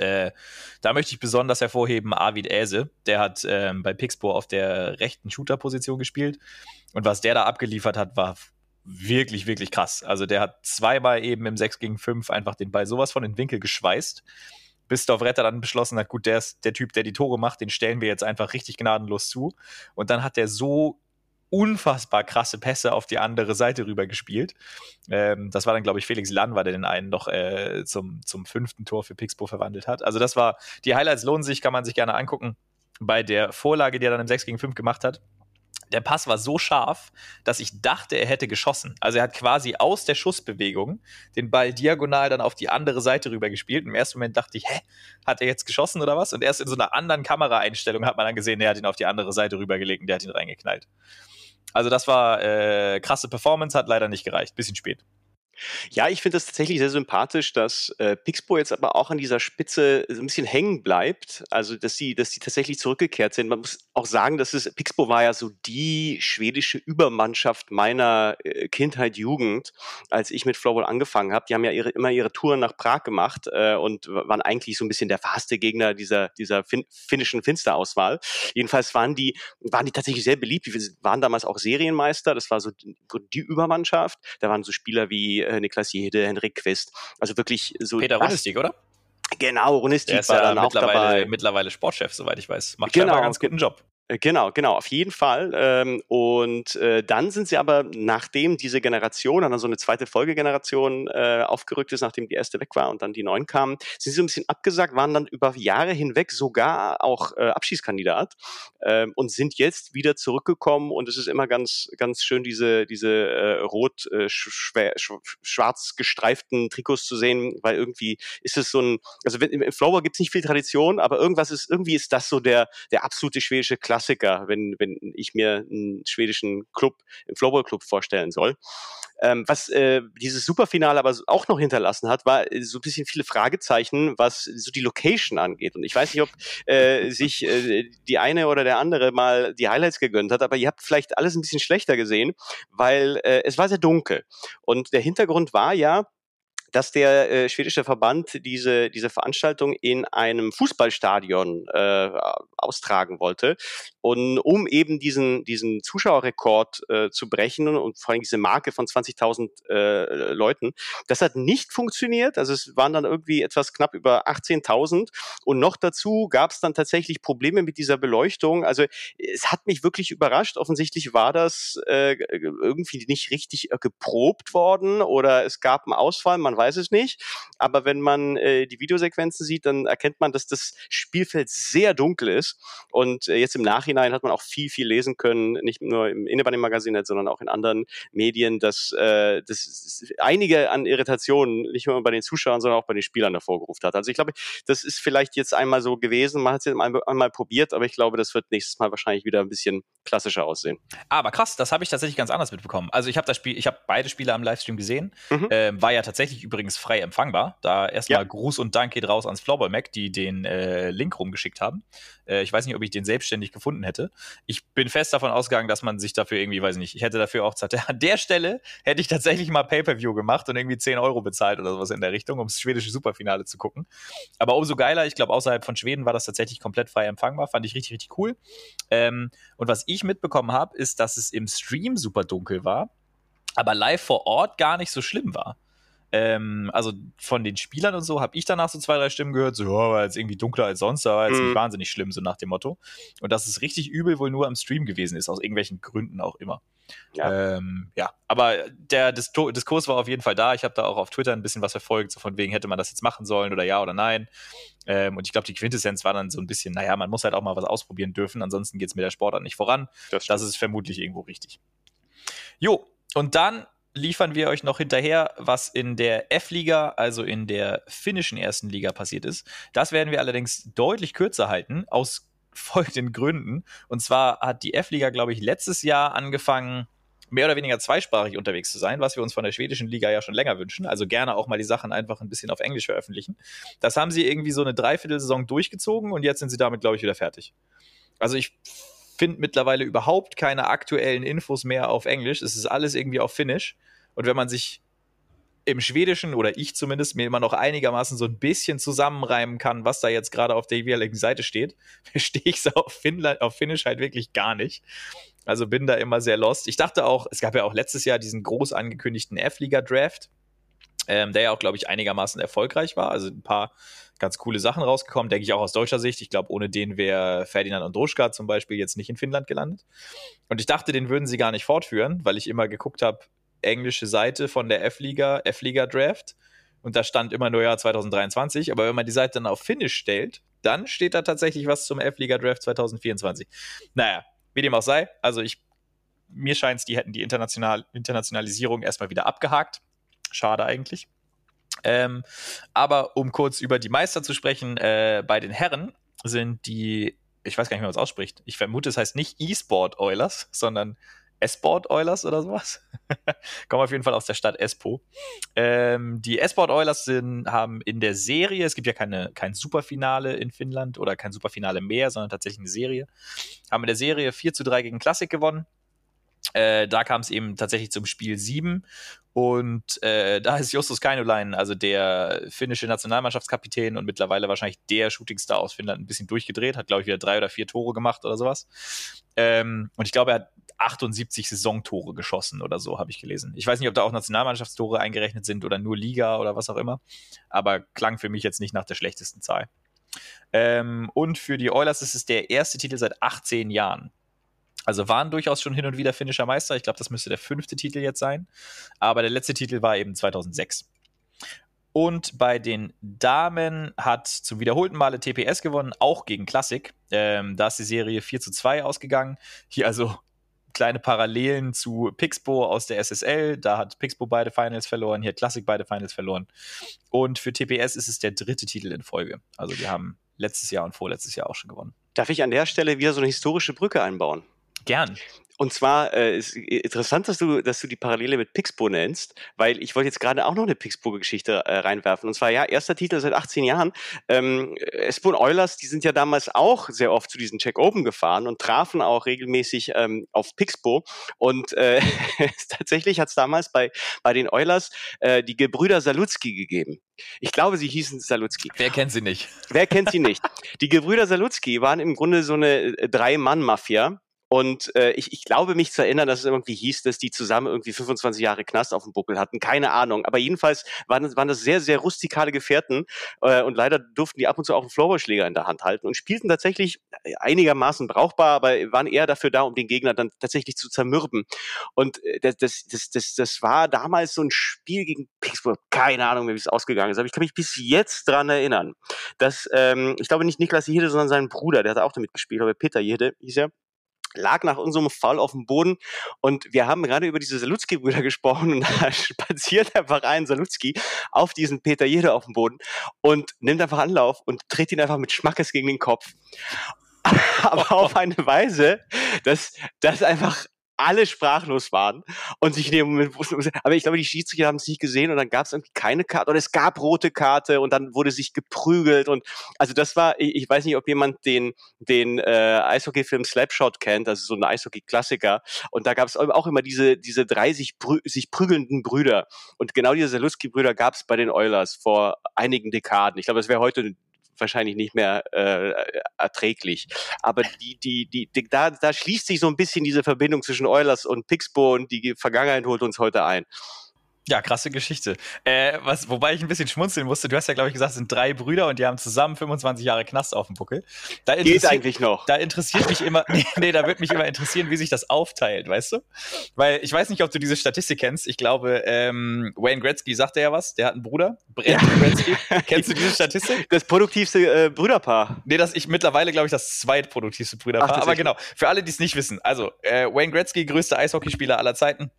da möchte ich besonders hervorheben Arvid Äse, der hat bei Pixbo auf der rechten Shooter-Position gespielt und was der da abgeliefert hat, war wirklich, wirklich krass. Also der hat zweimal eben im 6 gegen 5 einfach den Ball sowas von in den Winkel geschweißt, bis Storvreta dann beschlossen hat, gut, der ist der Typ, der die Tore macht, den stellen wir jetzt einfach richtig gnadenlos zu. Und dann hat der so unfassbar krasse Pässe auf die andere Seite rüber gespielt. Das war dann, glaube ich, Felix Lanwa, der den einen noch zum 5. Tor für Pixbo verwandelt hat. Also das war, die Highlights lohnen sich, kann man sich gerne angucken. Bei der Vorlage, die er dann im 6 gegen 5 gemacht hat, der Pass war so scharf, dass ich dachte, er hätte geschossen. Also er hat quasi aus der Schussbewegung den Ball diagonal dann auf die andere Seite rüber gespielt. Im ersten Moment dachte ich, hat er jetzt geschossen oder was? Und erst in so einer anderen Kameraeinstellung hat man dann gesehen, er hat ihn auf die andere Seite rübergelegt und der hat ihn reingeknallt. Also das war krasse Performance, hat leider nicht gereicht. Bisschen spät. Ja, ich finde das tatsächlich sehr sympathisch, dass Pixbo jetzt aber auch an dieser Spitze so ein bisschen hängen bleibt. Also, dass die tatsächlich zurückgekehrt sind. Man muss auch sagen, Pixbo war ja so die schwedische Übermannschaft meiner Kindheit, Jugend, als ich mit Floorball angefangen habe. Die haben ja immer ihre Touren nach Prag gemacht und waren eigentlich so ein bisschen der verhasste Gegner dieser finnischen Finsterauswahl. Jedenfalls waren die tatsächlich sehr beliebt. Wir waren damals auch Serienmeister. Das war so die Übermannschaft. Da waren so Spieler wie Niklas Jede, Henrik Quist, also wirklich so. Peter Runistik, oder? Genau, Runistik war dann auch dabei. Mittlerweile Sportchef, soweit ich weiß. Macht scheinbar einen ganz guten Job. Genau, auf jeden Fall. Dann sind sie aber, nachdem diese Generation, dann so eine zweite Folgegeneration aufgerückt ist, nachdem die erste weg war und dann die neuen kamen, sind sie so ein bisschen abgesagt, waren dann über Jahre hinweg sogar auch Abschiedskandidat und sind jetzt wieder zurückgekommen und es ist immer ganz, ganz schön, diese rot-schwarz gestreiften Trikots zu sehen, weil irgendwie ist es so ein, also im Floorball gibt es nicht viel Tradition, aber irgendwie ist das so der absolute schwedische Klassiker, wenn ich mir einen schwedischen Club, einen Floorball-Club vorstellen soll. Was dieses Superfinale aber auch noch hinterlassen hat, war so ein bisschen viele Fragezeichen, was so die Location angeht. Und ich weiß nicht, ob sich die eine oder der andere mal die Highlights gegönnt hat, aber ihr habt vielleicht alles ein bisschen schlechter gesehen, weil es war sehr dunkel. Und der Hintergrund war ja, dass der schwedische Verband diese Veranstaltung in einem Fußballstadion austragen wollte. Und um eben diesen Zuschauerrekord zu brechen und vor allem diese Marke von 20.000 Leuten, das hat nicht funktioniert. Also es waren dann irgendwie etwas knapp über 18.000. Und noch dazu gab es dann tatsächlich Probleme mit dieser Beleuchtung. Also es hat mich wirklich überrascht. Offensichtlich war das irgendwie nicht richtig geprobt worden oder es gab einen Ausfall. Man weiß es nicht, aber wenn man die Videosequenzen sieht, dann erkennt man, dass das Spielfeld sehr dunkel ist und jetzt im Nachhinein hat man auch viel lesen können, nicht nur im Innebahn-Magazin, sondern auch in anderen Medien, dass das einige an Irritationen nicht nur bei den Zuschauern, sondern auch bei den Spielern hervorgerufen hat. Also ich glaube, das ist vielleicht jetzt einmal so gewesen, man hat es jetzt einmal probiert, aber ich glaube, das wird nächstes Mal wahrscheinlich wieder ein bisschen klassischer aussehen. Aber krass, das habe ich tatsächlich ganz anders mitbekommen. Also ich habe beide Spiele am Livestream gesehen, war ja tatsächlich übrigens frei empfangbar. Da erstmal Gruß und Dank geht raus ans Floorball Mac, die den Link rumgeschickt haben. Ich weiß nicht, ob ich den selbstständig gefunden hätte. Ich bin fest davon ausgegangen, dass man sich dafür irgendwie, weiß nicht, ich hätte dafür auch an der Stelle hätte ich tatsächlich mal Pay-Per-View gemacht und irgendwie 10 Euro bezahlt oder sowas in der Richtung, um das schwedische Superfinale zu gucken. Aber umso geiler, ich glaube, außerhalb von Schweden war das tatsächlich komplett frei empfangbar. Fand ich richtig, richtig cool. Und was ich mitbekommen habe, ist, dass es im Stream super dunkel war, aber live vor Ort gar nicht so schlimm war. Also von den Spielern und so habe ich danach so 2, 3 Stimmen gehört, so, war jetzt irgendwie dunkler als sonst, aber jetzt nicht wahnsinnig schlimm, so nach dem Motto. Und dass es richtig übel wohl nur am Stream gewesen ist, aus irgendwelchen Gründen auch immer. Ja, aber der Diskurs war auf jeden Fall da. Ich habe da auch auf Twitter ein bisschen was verfolgt, so von wegen, hätte man das jetzt machen sollen oder ja oder nein. Und ich glaube, die Quintessenz war dann so ein bisschen, naja, man muss halt auch mal was ausprobieren dürfen, ansonsten geht es mit der Sportart nicht voran. Das ist vermutlich irgendwo richtig. Jo, und dann liefern wir euch noch hinterher, was in der F-Liga, also in der finnischen ersten Liga passiert ist. Das werden wir allerdings deutlich kürzer halten, aus folgenden Gründen. Und zwar hat die F-Liga, glaube ich, letztes Jahr angefangen, mehr oder weniger zweisprachig unterwegs zu sein, was wir uns von der schwedischen Liga ja schon länger wünschen. Also gerne auch mal die Sachen einfach ein bisschen auf Englisch veröffentlichen. Das haben sie irgendwie so eine Dreiviertelsaison durchgezogen und jetzt sind sie damit, glaube ich, wieder fertig. Also ich finde mittlerweile überhaupt keine aktuellen Infos mehr auf Englisch. Es ist alles irgendwie auf Finnisch. Und wenn man sich im Schwedischen, oder ich zumindest, mir immer noch einigermaßen so ein bisschen zusammenreimen kann, was da jetzt gerade auf der jeweiligen Seite steht, verstehe ich es auf Finnisch halt wirklich gar nicht. Also bin da immer sehr lost. Ich dachte auch, es gab ja auch letztes Jahr diesen groß angekündigten F-Liga-Draft, der ja auch, glaube ich, einigermaßen erfolgreich war. Also ein paar ganz coole Sachen rausgekommen, denke ich auch aus deutscher Sicht. Ich glaube, ohne den wäre Ferdinand Androschka zum Beispiel jetzt nicht in Finnland gelandet. Und ich dachte, den würden sie gar nicht fortführen, weil ich immer geguckt habe, englische Seite von der F-Liga Draft. Und da stand immer nur Jahr 2023. Aber wenn man die Seite dann auf Finnisch stellt, dann steht da tatsächlich was zum F-Liga Draft 2024. Naja, wie dem auch sei. Also mir scheint es, die hätten die Internationalisierung erstmal wieder abgehakt. Schade eigentlich. Aber um kurz über die Meister zu sprechen, bei den Herren sind die, ich weiß gar nicht mehr, was es ausspricht. Ich vermute, es heißt nicht E-Sport Oilers, sondern Esport Oilers oder sowas. Kommen auf jeden Fall aus der Stadt Espoo. Die Esport Oilers haben in der Serie, es gibt ja kein Superfinale in Finnland oder kein Superfinale mehr, sondern tatsächlich eine Serie, haben in der Serie 4:3 gegen Classic gewonnen. Da kam es eben tatsächlich zum Spiel 7 und da ist Justus Kainulainen, also der finnische Nationalmannschaftskapitän und mittlerweile wahrscheinlich der Shootingstar aus Finnland, ein bisschen durchgedreht, hat glaube ich wieder 3 oder 4 Tore gemacht oder sowas. Und ich glaube, er hat 78 Saisontore geschossen oder so, habe ich gelesen. Ich weiß nicht, ob da auch Nationalmannschaftstore eingerechnet sind oder nur Liga oder was auch immer, aber klang für mich jetzt nicht nach der schlechtesten Zahl. Und für die Oilers ist es der erste Titel seit 18 Jahren. Also waren durchaus schon hin und wieder finnischer Meister. Ich glaube, das müsste der 5. Titel jetzt sein. Aber der letzte Titel war eben 2006. Und bei den Damen hat zum wiederholten Male TPS gewonnen, auch gegen Classic. Da ist die Serie 4:2 ausgegangen. Hier also kleine Parallelen zu Pixbo aus der SSL. Da hat Pixbo beide Finals verloren, hier hat Classic beide Finals verloren. Und für TPS ist es der 3. Titel in Folge. Also die haben letztes Jahr und vorletztes Jahr auch schon gewonnen. Darf ich an der Stelle wieder so eine historische Brücke einbauen? Gern. Und zwar ist interessant, dass du die Parallele mit Pixbo nennst, weil ich wollte jetzt gerade auch noch eine Pixbo-Geschichte reinwerfen. Und zwar, ja, erster Titel seit 18 Jahren. Espoo Oilers, die sind ja damals auch sehr oft zu diesen Czech Open gefahren und trafen auch regelmäßig auf Pixbo. Und tatsächlich hat es damals bei den Oilers die Gebrüder Salutski gegeben. Ich glaube, sie hießen Salutski. Wer kennt sie nicht? Wer kennt sie nicht? Die Gebrüder Salutski waren im Grunde so eine 3-Mann-Mafia. Und ich glaube, mich zu erinnern, dass es irgendwie hieß, dass die zusammen irgendwie 25 Jahre Knast auf dem Buckel hatten. Keine Ahnung. Aber jedenfalls waren das sehr, sehr rustikale Gefährten. Und leider durften die ab und zu auch einen Floorballschläger in der Hand halten und spielten tatsächlich einigermaßen brauchbar, aber waren eher dafür da, um den Gegner dann tatsächlich zu zermürben. Und das war damals so ein Spiel gegen Pittsburgh. Keine Ahnung mehr, wie es ausgegangen ist. Aber ich kann mich bis jetzt dran erinnern, dass, ich glaube nicht Niklas Jehde, sondern sein Bruder, der hat auch damit gespielt, aber Peter Jehde hieß er, lag nach unserem Foul auf dem Boden und wir haben gerade über diese Salutski-Brüder gesprochen und da spaziert einfach ein Salutski auf diesen Peter Jehde auf dem Boden und nimmt einfach Anlauf und tritt ihn einfach mit Schmackes gegen den Kopf. Aber auf eine Weise, dass einfach alle sprachlos waren und sich in dem Moment wussten, aber ich glaube, die Schiedsrichter haben es nicht gesehen und dann gab es irgendwie keine Karte oder es gab rote Karte und dann wurde sich geprügelt und also das war, ich weiß nicht, ob jemand den Eishockey-Film Slapshot kennt, das ist so ein Eishockey-Klassiker und da gab es auch immer diese drei sich prügelnden Brüder und genau diese Zalutski-Brüder gab es bei den Oilers vor einigen Dekaden. Ich glaube, das wäre heute wahrscheinlich nicht mehr erträglich. Aber da schließt sich so ein bisschen diese Verbindung zwischen Oilers und Pixbo und die Vergangenheit holt uns heute ein. Ja, krasse Geschichte. Wobei ich ein bisschen schmunzeln musste. Du hast ja, glaube ich, gesagt, es sind 3 Brüder und die haben zusammen 25 Jahre Knast auf dem Buckel. Geht eigentlich noch. Da interessiert mich immer, da wird mich immer interessieren, wie sich das aufteilt, weißt du? Weil ich weiß nicht, ob du diese Statistik kennst. Ich glaube, Wayne Gretzky sagte ja was. Der hat einen Bruder, Brent Gretzky. Kennst du diese Statistik? Das produktivste Brüderpaar. Nee, mittlerweile, glaube ich, das zweitproduktivste Brüderpaar. Aber genau, für alle, die es nicht wissen. Also, Wayne Gretzky, größter Eishockeyspieler aller Zeiten.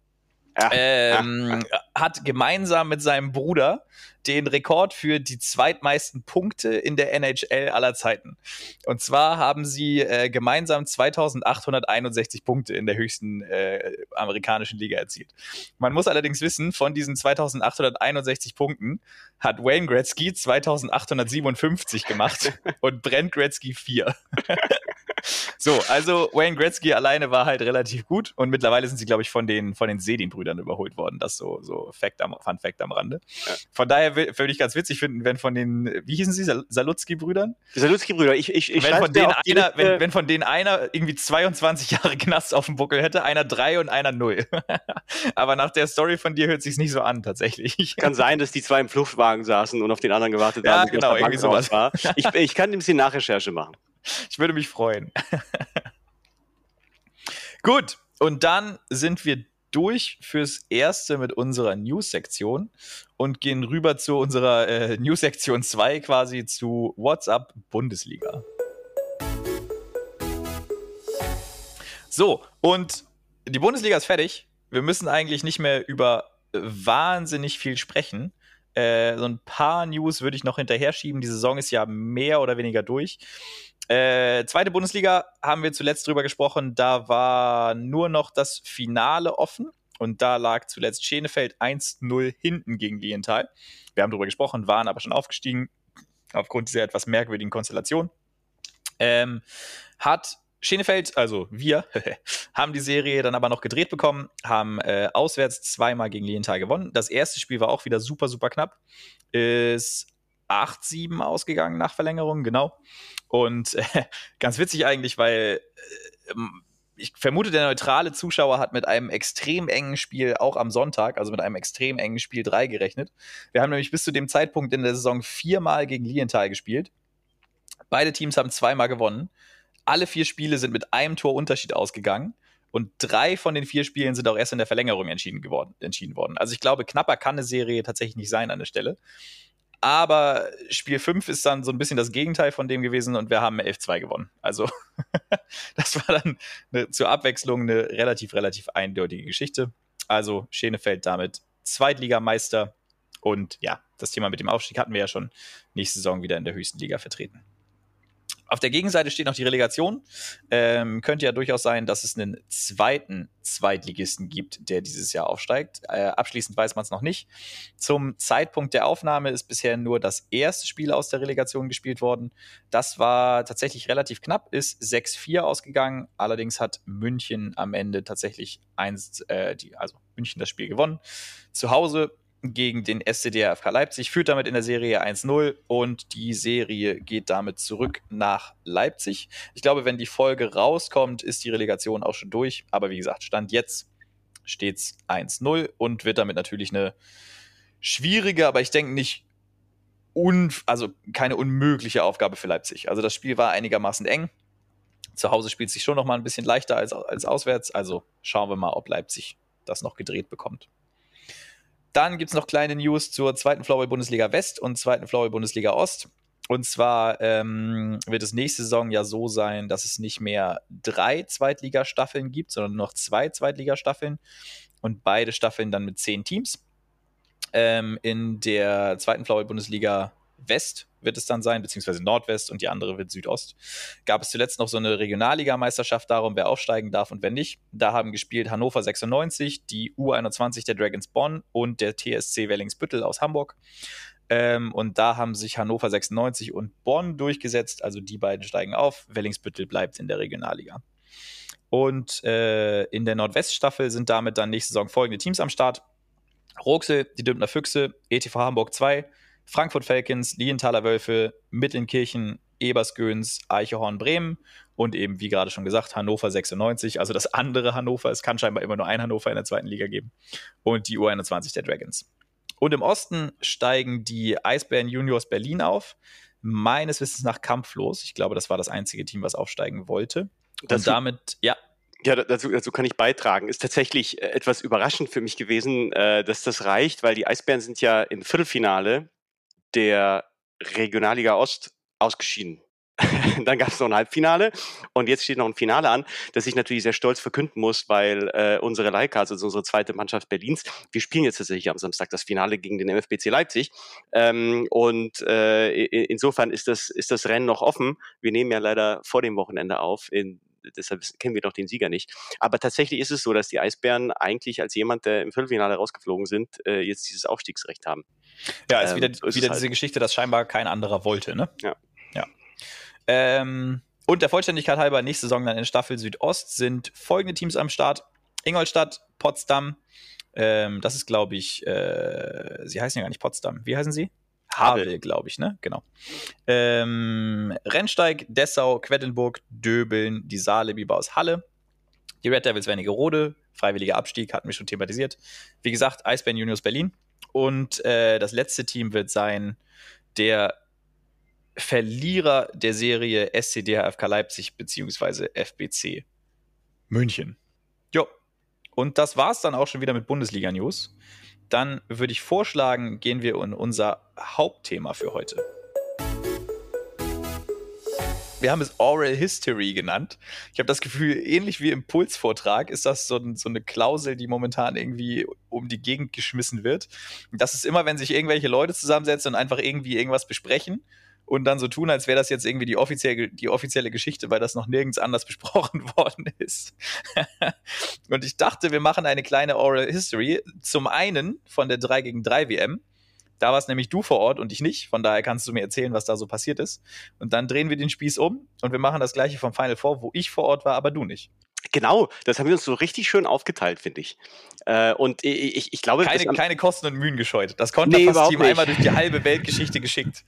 Hat gemeinsam mit seinem Bruder den Rekord für die zweitmeisten Punkte in der NHL aller Zeiten. Und zwar haben sie gemeinsam 2861 Punkte in der höchsten amerikanischen Liga erzielt. Man muss allerdings wissen, von diesen 2861 Punkten hat Wayne Gretzky 2857 gemacht und Brent Gretzky 4. So, also Wayne Gretzky alleine war halt relativ gut und mittlerweile sind sie, glaube ich, von den Sedin-Brüdern überholt worden. Das so Fun Fact am Rande. Ja. Von daher würde ich ganz witzig finden, wenn von den, wie hießen sie, Zalutski-Brüdern? Zalutski-Brüder, wenn von denen einer irgendwie 22 Jahre Knast auf dem Buckel hätte, einer 3 und einer 0. Aber nach der Story von dir hört sich's nicht so an, tatsächlich. Kann sein, dass die 2 im Fluchtwagen saßen und auf den anderen gewartet haben. Ja, genau, irgendwie sowas. War. Ich kann ein bisschen Nachrecherche machen. Ich würde mich freuen. Gut, und dann sind wir durch fürs Erste mit unserer News-Sektion und gehen rüber zu unserer News-Sektion 2 quasi zu WhatsApp Bundesliga. So, und die Bundesliga ist fertig. Wir müssen eigentlich nicht mehr über wahnsinnig viel sprechen. So ein paar News würde ich noch hinterher schieben. Die Saison ist ja mehr oder weniger durch. Zweite Bundesliga haben wir zuletzt drüber gesprochen, da war nur noch das Finale offen und da lag zuletzt Schenefeld 1-0 hinten gegen Lienthal. Wir haben drüber gesprochen, waren aber schon aufgestiegen aufgrund dieser etwas merkwürdigen Konstellation. Hat Schenefeld, also wir, haben die Serie dann aber noch gedreht bekommen, haben auswärts 2-mal gegen Lienthal gewonnen. Das erste Spiel war auch wieder super, super knapp. Ist 8-7 ausgegangen nach Verlängerung, genau. Und ganz witzig eigentlich, weil ich vermute, der neutrale Zuschauer hat mit einem extrem engen Spiel auch am Sonntag, also mit einem extrem engen Spiel 3 gerechnet. Wir haben nämlich bis zu dem Zeitpunkt in der Saison 4-mal gegen Lienthal gespielt. Beide Teams haben 2-mal gewonnen. Alle 4 Spiele sind mit einem Torunterschied ausgegangen. Und 3 von den 4 Spielen sind auch erst in der Verlängerung entschieden worden. Also ich glaube, knapper kann eine Serie tatsächlich nicht sein an der Stelle. Aber Spiel 5 ist dann so ein bisschen das Gegenteil von dem gewesen und wir haben 11-2 gewonnen. Also das war dann zur Abwechslung eine relativ eindeutige Geschichte. Also Schenefeld damit Zweitligameister und ja, das Thema mit dem Aufstieg hatten wir ja schon nächste Saison wieder in der höchsten Liga vertreten. Auf der Gegenseite steht noch die Relegation. Könnte ja durchaus sein, dass es einen zweiten Zweitligisten gibt, der dieses Jahr aufsteigt. Abschließend weiß man es noch nicht. Zum Zeitpunkt der Aufnahme ist bisher nur das erste Spiel aus der Relegation gespielt worden. Das war tatsächlich relativ knapp, ist 6-4 ausgegangen. Allerdings hat München am Ende tatsächlich München das Spiel gewonnen. Zu Hause gegen den SCD FK Leipzig, führt damit in der Serie 1-0 und die Serie geht damit zurück nach Leipzig. Ich glaube, wenn die Folge rauskommt, ist die Relegation auch schon durch, aber wie gesagt, Stand jetzt steht's 1-0 und wird damit natürlich eine schwierige, aber ich denke nicht keine unmögliche Aufgabe für Leipzig. Also das Spiel war einigermaßen eng. Zu Hause spielt es sich schon noch mal ein bisschen leichter als auswärts, also schauen wir mal, ob Leipzig das noch gedreht bekommt. Dann gibt es noch kleine News zur zweiten Floorball-Bundesliga West und zweiten Floorball-Bundesliga Ost. Und zwar wird es nächste Saison ja so sein, dass es nicht mehr 3 Zweitligastaffeln gibt, sondern nur noch 2 Zweitligastaffeln und beide Staffeln dann mit 10 Teams. In der zweiten Floorball-Bundesliga West wird es dann sein, beziehungsweise Nordwest und die andere wird Südost. Gab es zuletzt noch so eine Regionalliga-Meisterschaft darum, wer aufsteigen darf und wer nicht. Da haben gespielt Hannover 96, die U21 der Dragons Bonn und der TSC Wellingsbüttel aus Hamburg. Und da haben sich Hannover 96 und Bonn durchgesetzt, also die beiden steigen auf. Wellingsbüttel bleibt in der Regionalliga. Und in der Nordweststaffel sind damit dann nächste Saison folgende Teams am Start. Roxel, die Dümner Füchse, ETV Hamburg 2, Frankfurt Falcons, Lienthaler Wölfe, Mittenkirchen, Ebersgöns, Eichhorn Bremen und eben, wie gerade schon gesagt, Hannover 96, also das andere Hannover. Es kann scheinbar immer nur ein Hannover in der zweiten Liga geben. Und die U21 der Dragons. Und im Osten steigen die Eisbären Juniors Berlin auf. Meines Wissens nach kampflos. Ich glaube, das war das einzige Team, was aufsteigen wollte. Und damit, ja. Ja, dazu kann ich beitragen. Ist tatsächlich etwas überraschend für mich gewesen, dass das reicht, weil die Eisbären sind ja im Viertelfinale der Regionalliga Ost ausgeschieden. Dann gab es noch ein Halbfinale und jetzt steht noch ein Finale an, das ich natürlich sehr stolz verkünden muss, weil unsere Leihkarte, also unsere zweite Mannschaft Berlins, wir spielen jetzt tatsächlich am Samstag das Finale gegen den MFBC Leipzig insofern ist das Rennen noch offen. Wir nehmen ja leider vor dem Wochenende auf, deshalb kennen wir noch den Sieger nicht. Aber tatsächlich ist es so, dass die Eisbären eigentlich als jemand, der im Viertelfinale rausgeflogen sind, jetzt dieses Aufstiegsrecht haben. Ja, ist wieder diese Geschichte, dass scheinbar kein anderer wollte, ne? Ja. Und der Vollständigkeit halber, nächste Saison dann in Staffel Südost sind folgende Teams am Start. Ingolstadt, Potsdam, das ist, glaube ich, sie heißen ja gar nicht Potsdam. Wie heißen sie? Havel, glaube ich, ne? Genau. Rennsteig, Dessau, Quedlinburg, Döbeln, die Saale-Biber aus Halle. Die Red Devils Wernigerode, freiwilliger Abstieg, hatten wir schon thematisiert. Wie gesagt, Eisbären Juniors Berlin. Und das letzte Team wird sein der Verlierer der Serie SCDHFK Leipzig beziehungsweise FBC München. Jo. Und das war's dann auch schon wieder mit Bundesliga-News. Dann würde ich vorschlagen, gehen wir in unser Hauptthema für heute. Wir haben es Oral History genannt. Ich habe das Gefühl, ähnlich wie im Pulsvortrag ist das so eine Klausel, die momentan irgendwie um die Gegend geschmissen wird. Das ist immer, wenn sich irgendwelche Leute zusammensetzen und einfach irgendwie irgendwas besprechen und dann so tun, als wäre das jetzt irgendwie die offizielle Geschichte, weil das noch nirgends anders besprochen worden ist. Und ich dachte, wir machen eine kleine Oral History. Zum einen von der 3-gegen-3 WM. Da warst nämlich du vor Ort und ich nicht. Von daher kannst du mir erzählen, was da so passiert ist. Und dann drehen wir den Spieß um und wir machen das Gleiche vom Final Four, wo ich vor Ort war, aber du nicht. Genau, das haben wir uns so richtig schön aufgeteilt, finde ich. Und ich glaube... Keine Kosten und Mühen gescheut. Das Konterpass-Team einmal durch die halbe Weltgeschichte geschickt.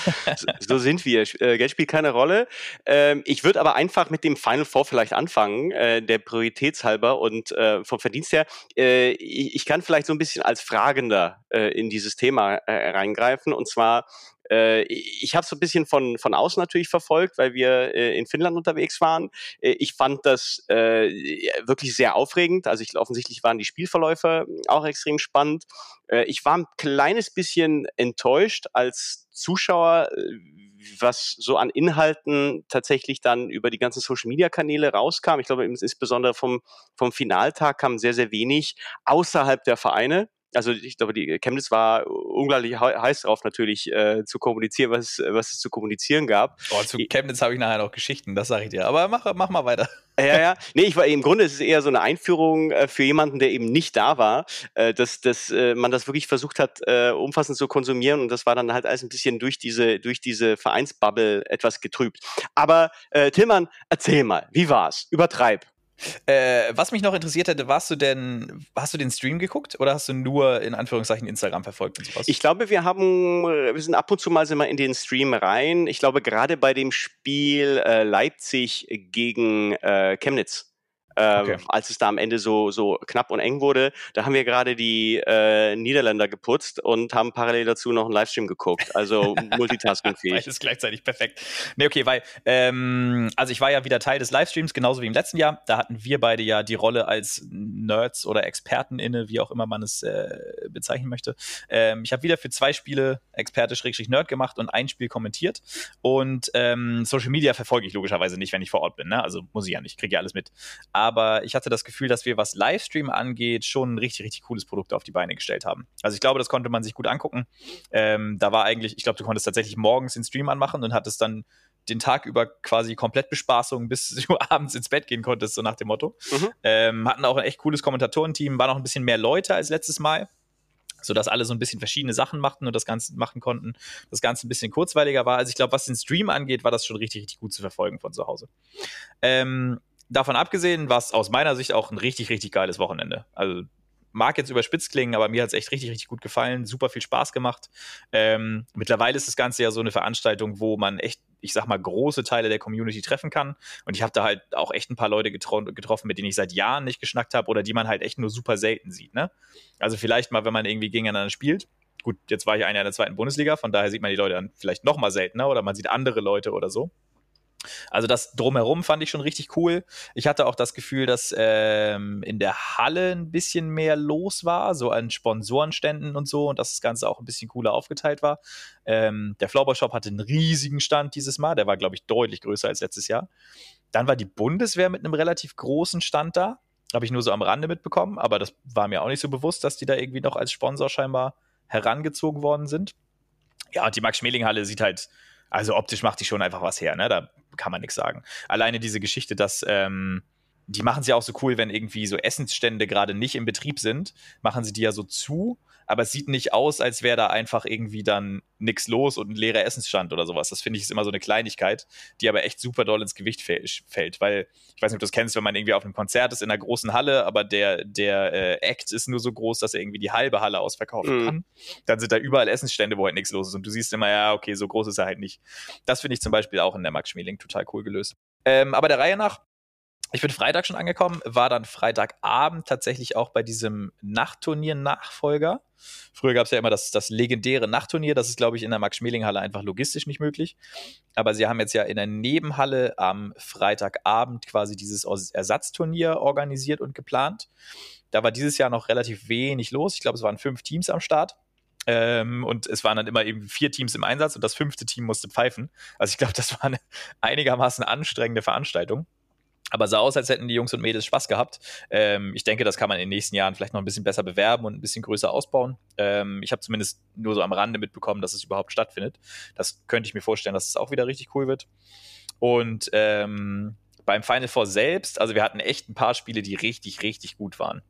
So sind wir. Geld spielt keine Rolle. Ich würde aber einfach mit dem Final Four vielleicht anfangen, der Prioritätshalber und vom Verdienst her. Ich kann vielleicht so ein bisschen als Fragender in dieses Thema reingreifen. Und zwar... ich habe es so ein bisschen von außen natürlich verfolgt, weil wir in Finnland unterwegs waren. Ich fand das wirklich sehr aufregend. Also offensichtlich waren die Spielverläufe auch extrem spannend. Ich war ein kleines bisschen enttäuscht als Zuschauer, was so an Inhalten tatsächlich dann über die ganzen Social-Media-Kanäle rauskam. Ich glaube, insbesondere vom Finaltag kam sehr, sehr wenig außerhalb der Vereine. Also ich glaube, die Chemnitz war unglaublich heiß drauf, natürlich zu kommunizieren, was es zu kommunizieren gab. Oh, zu Chemnitz habe ich nachher noch Geschichten, das sage ich dir. Aber mach mal weiter. Ja. Nee, im Grunde ist es eher so eine Einführung für jemanden, der eben nicht da war, dass man das wirklich versucht hat, umfassend zu konsumieren. Und das war dann halt alles ein bisschen durch diese Vereinsbubble etwas getrübt. Aber Tillmann, erzähl mal, wie war's? Übertreib. Was mich noch interessiert hätte, hast du den Stream geguckt oder hast du nur in Anführungszeichen Instagram verfolgt und sowas? Ich glaube, wir sind ab und zu mal in den Stream rein. Ich glaube, gerade bei dem Spiel Leipzig gegen Chemnitz, als es da am Ende so knapp und eng wurde, da haben wir gerade die Niederländer geputzt und haben parallel dazu noch einen Livestream geguckt. Also multitaskingfähig. Beides gleichzeitig perfekt. Nee, okay, weil also ich war ja wieder Teil des Livestreams, genauso wie im letzten Jahr. Da hatten wir beide ja die Rolle als Nerds oder Experten inne, wie auch immer man es bezeichnen möchte. Ich habe wieder für 2 Spiele Experte-Nerd gemacht und ein Spiel kommentiert. Und Social Media verfolge ich logischerweise nicht, wenn ich vor Ort bin. Ne? Also muss ich ja nicht, kriege ja alles mit. Aber aber ich hatte das Gefühl, dass wir, was Livestream angeht, schon ein richtig, richtig cooles Produkt auf die Beine gestellt haben. Also ich glaube, das konnte man sich gut angucken. Da war eigentlich, ich glaube, du konntest tatsächlich morgens den Stream anmachen und hattest dann den Tag über quasi komplett Bespaßung, bis du abends ins Bett gehen konntest, so nach dem Motto. Hatten auch ein echt cooles Kommentatorenteam, waren auch ein bisschen mehr Leute als letztes Mal, sodass alle so ein bisschen verschiedene Sachen machten und das Ganze machen konnten. Das Ganze ein bisschen kurzweiliger war. Also ich glaube, was den Stream angeht, war das schon richtig, richtig gut zu verfolgen von zu Hause. Davon abgesehen war es aus meiner Sicht auch ein richtig, richtig geiles Wochenende. Also mag jetzt überspitzt klingen, aber mir hat es echt richtig, richtig gut gefallen. Super viel Spaß gemacht. Mittlerweile ist das Ganze ja so eine Veranstaltung, wo man echt, ich sag mal, große Teile der Community treffen kann. Und ich habe da halt auch echt ein paar Leute getroffen, mit denen ich seit Jahren nicht geschnackt habe oder die man halt echt nur super selten sieht. Ne? Also vielleicht mal, wenn man irgendwie gegeneinander spielt. Gut, jetzt war ich einer in der 2. Bundesliga, von daher sieht man die Leute dann vielleicht noch mal seltener oder man sieht andere Leute oder so. Also das Drumherum fand ich schon richtig cool. Ich hatte auch das Gefühl, dass in der Halle ein bisschen mehr los war, so an Sponsorenständen und so, und dass das Ganze auch ein bisschen cooler aufgeteilt war. Der Flauber Shop hatte einen riesigen Stand dieses Mal, der war, glaube ich, deutlich größer als letztes Jahr. Dann war die Bundeswehr mit einem relativ großen Stand da, habe ich nur so am Rande mitbekommen, aber das war mir auch nicht so bewusst, dass die da irgendwie noch als Sponsor scheinbar herangezogen worden sind. Ja, und die Max-Schmeling-Halle sieht halt, also optisch macht die schon einfach was her, ne? Da kann man nichts sagen. Alleine diese Geschichte, dass die machen es ja auch so cool, wenn irgendwie so Essensstände gerade nicht im Betrieb sind, machen sie die ja so zu, aber es sieht nicht aus, als wäre da einfach irgendwie dann nichts los und ein leerer Essensstand oder sowas. Das finde ich ist immer so eine Kleinigkeit, die aber echt super doll ins Gewicht fällt, weil, ich weiß nicht, ob du das kennst, wenn man irgendwie auf einem Konzert ist in einer großen Halle, aber der Act ist nur so groß, dass er irgendwie die halbe Halle ausverkaufen kann. Dann sind da überall Essensstände, wo halt nichts los ist und du siehst immer, ja, okay, so groß ist er halt nicht. Das finde ich zum Beispiel auch in der Max Schmeling total cool gelöst. Aber der Reihe nach, ich bin Freitag schon angekommen, war dann Freitagabend tatsächlich auch bei diesem Nachtturnier-Nachfolger. Früher gab es ja immer das legendäre Nachtturnier, das ist, glaube ich, in der Max-Schmeling-Halle einfach logistisch nicht möglich. Aber sie haben jetzt ja in der Nebenhalle am Freitagabend quasi dieses Ersatzturnier organisiert und geplant. Da war dieses Jahr noch relativ wenig los. Ich glaube, es waren 5 Teams am Start. Und es waren dann immer eben 4 Teams im Einsatz und das 5. Team musste pfeifen. Also ich glaube, das war eine einigermaßen anstrengende Veranstaltung. Aber sah aus, als hätten die Jungs und Mädels Spaß gehabt. Ich denke, das kann man in den nächsten Jahren vielleicht noch ein bisschen besser bewerben und ein bisschen größer ausbauen. Ich habe zumindest nur so am Rande mitbekommen, dass es überhaupt stattfindet. Das könnte ich mir vorstellen, dass es auch wieder richtig cool wird. Und beim Final Four selbst, also wir hatten echt ein paar Spiele, die richtig, richtig gut waren.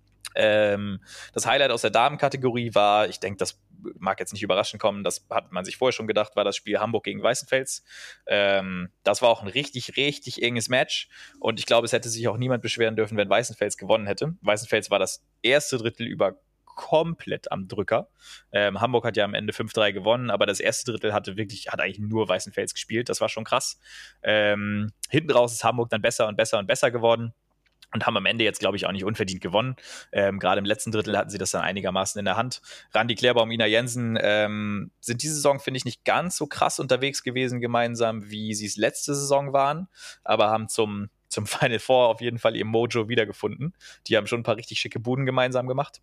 Das Highlight aus der Damenkategorie war, ich denke, das mag jetzt nicht überraschend kommen, das hat man sich vorher schon gedacht, war das Spiel Hamburg gegen Weißenfels. Das war auch ein richtig, richtig enges Match und ich glaube, es hätte sich auch niemand beschweren dürfen, wenn Weißenfels gewonnen hätte. Weißenfels war das erste Drittel über komplett am Drücker. Hamburg hat ja am Ende 5-3 gewonnen, aber das erste Drittel hat eigentlich nur Weißenfels gespielt. Das war schon krass. Hinten raus ist Hamburg dann besser und besser und besser geworden. Und haben am Ende jetzt, glaube ich, auch nicht unverdient gewonnen. Gerade im letzten Drittel hatten sie das dann einigermaßen in der Hand. Randi Klärbaum, Ina Jensen sind diese Saison, finde ich, nicht ganz so krass unterwegs gewesen gemeinsam, wie sie es letzte Saison waren, aber haben zum Final Four auf jeden Fall ihr Mojo wiedergefunden. Die haben schon ein paar richtig schicke Buden gemeinsam gemacht.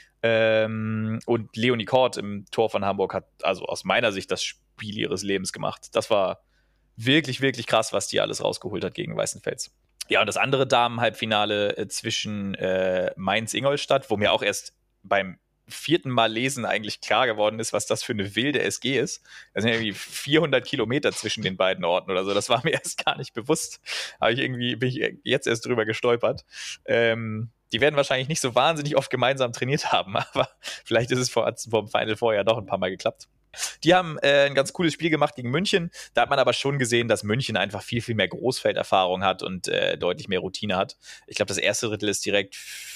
Und Leonie Kort im Tor von Hamburg hat also aus meiner Sicht das Spiel ihres Lebens gemacht. Das war wirklich, wirklich krass, was die alles rausgeholt hat gegen Weißenfels. Ja, und das andere Damen-Halbfinale zwischen Mainz-Ingolstadt, wo mir auch erst beim 4. Mal lesen eigentlich klar geworden ist, was das für eine wilde SG ist. Das sind irgendwie 400 Kilometer zwischen den beiden Orten oder so. Das war mir erst gar nicht bewusst. Bin ich jetzt erst drüber gestolpert. Die werden wahrscheinlich nicht so wahnsinnig oft gemeinsam trainiert haben, aber vielleicht ist es vor dem Final Four ja doch ein paar Mal geklappt. Die haben ein ganz cooles Spiel gemacht gegen München. Da hat man aber schon gesehen, dass München einfach viel, viel mehr Großfelderfahrung hat und deutlich mehr Routine hat. Ich glaube, das erste Drittel ist direkt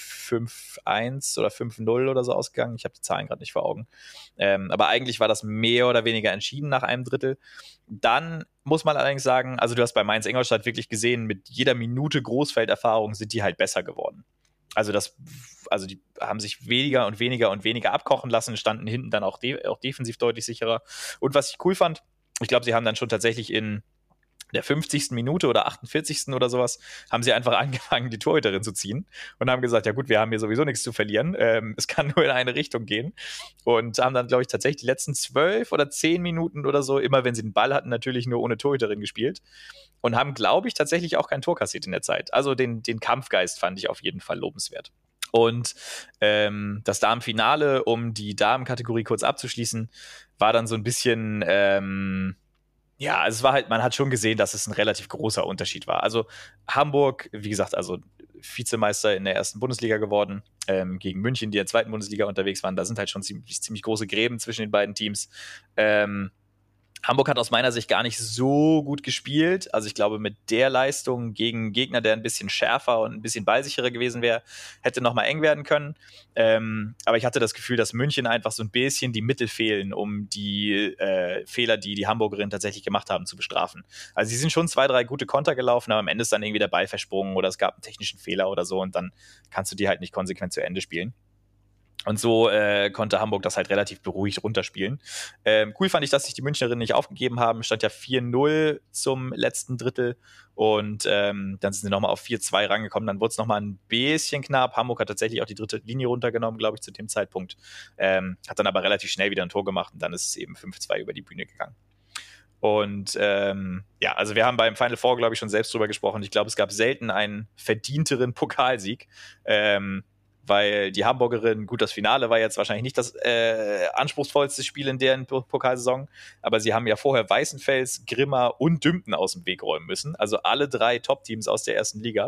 5-1 oder 5-0 oder so ausgegangen. Ich habe die Zahlen gerade nicht vor Augen. Aber eigentlich war das mehr oder weniger entschieden nach einem Drittel. Dann muss man allerdings sagen, also du hast bei Mainz-Ingolstadt wirklich gesehen, mit jeder Minute Großfelderfahrung sind die halt besser geworden. Also die haben sich weniger und weniger und weniger abkochen lassen, standen hinten dann auch defensiv deutlich sicherer. Und was ich cool fand, ich glaube, sie haben dann schon tatsächlich in der 50. Minute oder 48. oder sowas, haben sie einfach angefangen, die Torhüterin zu ziehen und haben gesagt, ja gut, wir haben hier sowieso nichts zu verlieren, es kann nur in eine Richtung gehen und haben dann, glaube ich, tatsächlich die letzten 12 oder 10 Minuten oder so, immer wenn sie den Ball hatten, natürlich nur ohne Torhüterin gespielt und haben, glaube ich, tatsächlich auch kein Tor kassiert in der Zeit. Also den Kampfgeist fand ich auf jeden Fall lobenswert. Und das Damenfinale, um die Damenkategorie kurz abzuschließen, war dann so ein bisschen ja, also es war halt, man hat schon gesehen, dass es ein relativ großer Unterschied war. Also Hamburg, wie gesagt, also Vizemeister in der ersten Bundesliga geworden, gegen München, die in der zweiten Bundesliga unterwegs waren. Da sind halt schon ziemlich große Gräben zwischen den beiden Teams. Hamburg hat aus meiner Sicht gar nicht so gut gespielt. Also ich glaube, mit der Leistung gegen einen Gegner, der ein bisschen schärfer und ein bisschen ballsicherer gewesen wäre, hätte nochmal eng werden können. Aber ich hatte das Gefühl, dass München einfach so ein bisschen die Mittel fehlen, um die Fehler, die die Hamburgerinnen tatsächlich gemacht haben, zu bestrafen. Also sie sind schon 2, 3 gute Konter gelaufen, aber am Ende ist dann irgendwie der Ball versprungen oder es gab einen technischen Fehler oder so und dann kannst du die halt nicht konsequent zu Ende spielen. Und so konnte Hamburg das halt relativ beruhigt runterspielen. Cool fand ich, dass sich die Münchnerinnen nicht aufgegeben haben. Stand ja 4-0 zum letzten Drittel. Und dann sind sie nochmal auf 4-2 rangekommen. Dann wurde es nochmal ein bisschen knapp. Hamburg hat tatsächlich auch die dritte Linie runtergenommen, glaube ich, zu dem Zeitpunkt. Hat dann aber relativ schnell wieder ein Tor gemacht. Und dann ist es eben 5-2 über die Bühne gegangen. Und ja, also wir haben beim Final Four, glaube ich, schon selbst drüber gesprochen. Ich glaube, es gab selten einen verdienteren Pokalsieg. Weil die Hamburgerin, gut, das Finale war jetzt wahrscheinlich nicht das anspruchsvollste Spiel in deren Pokalsaison, aber sie haben ja vorher Weißenfels, Grimma und Dümpten aus dem Weg räumen müssen. Also alle 3 Top-Teams aus der ersten Liga.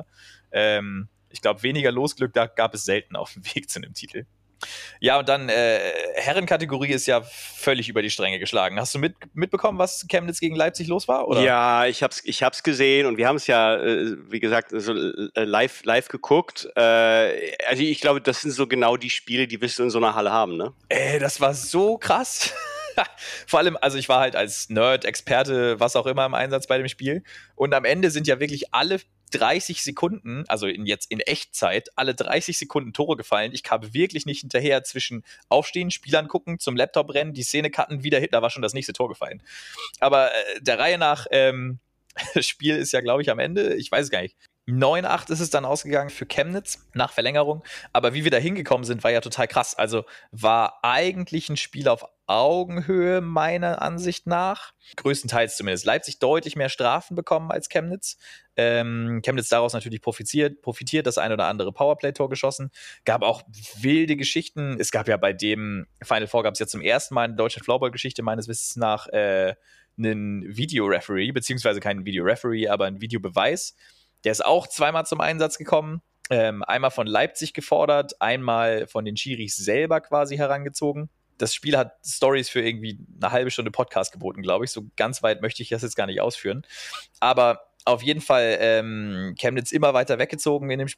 Ich glaube, weniger Losglück da gab es selten auf dem Weg zu einem Titel. Ja, und dann Herrenkategorie ist ja völlig über die Stränge geschlagen. Hast du mitbekommen, was Chemnitz gegen Leipzig los war? Oder? Ja, ich hab's gesehen und wir haben es ja, wie gesagt, so live geguckt. Also ich glaube, das sind so genau die Spiele, die wirst du in so einer Halle haben, ne? Das war so krass. Vor allem, also ich war halt als Nerd, Experte, was auch immer im Einsatz bei dem Spiel. Und am Ende sind ja wirklich alle 30 Sekunden, also jetzt in Echtzeit, alle 30 Sekunden Tore gefallen. Ich kam wirklich nicht hinterher zwischen Aufstehen, Spielern gucken, zum Laptop rennen, die Szene cutten, wieder hin, da war schon das nächste Tor gefallen. Aber der Reihe nach, das Spiel ist ja, glaube ich, am Ende, ich weiß es gar nicht, 9-8 ist es dann ausgegangen für Chemnitz nach Verlängerung. Aber wie wir da hingekommen sind, war ja total krass. Also war eigentlich ein Spiel auf Augenhöhe, meiner Ansicht nach. Größtenteils zumindest. Leipzig deutlich mehr Strafen bekommen als Chemnitz. Chemnitz daraus natürlich profitiert, das ein oder andere Powerplay-Tor geschossen. Gab auch wilde Geschichten. Es gab ja bei dem Final Four, gab es ja zum ersten Mal in der deutschen Floorball-Geschichte meines Wissens nach einen Videoreferee, beziehungsweise keinen Videoreferee, aber einen Videobeweis. Der ist auch 2-mal zum Einsatz gekommen. Einmal von Leipzig gefordert, einmal von den Schiris selber quasi herangezogen. Das Spiel hat Stories für irgendwie eine halbe Stunde Podcast geboten, glaube ich. So ganz weit möchte ich das jetzt gar nicht ausführen. Aber auf jeden Fall Chemnitz immer weiter weggezogen in dem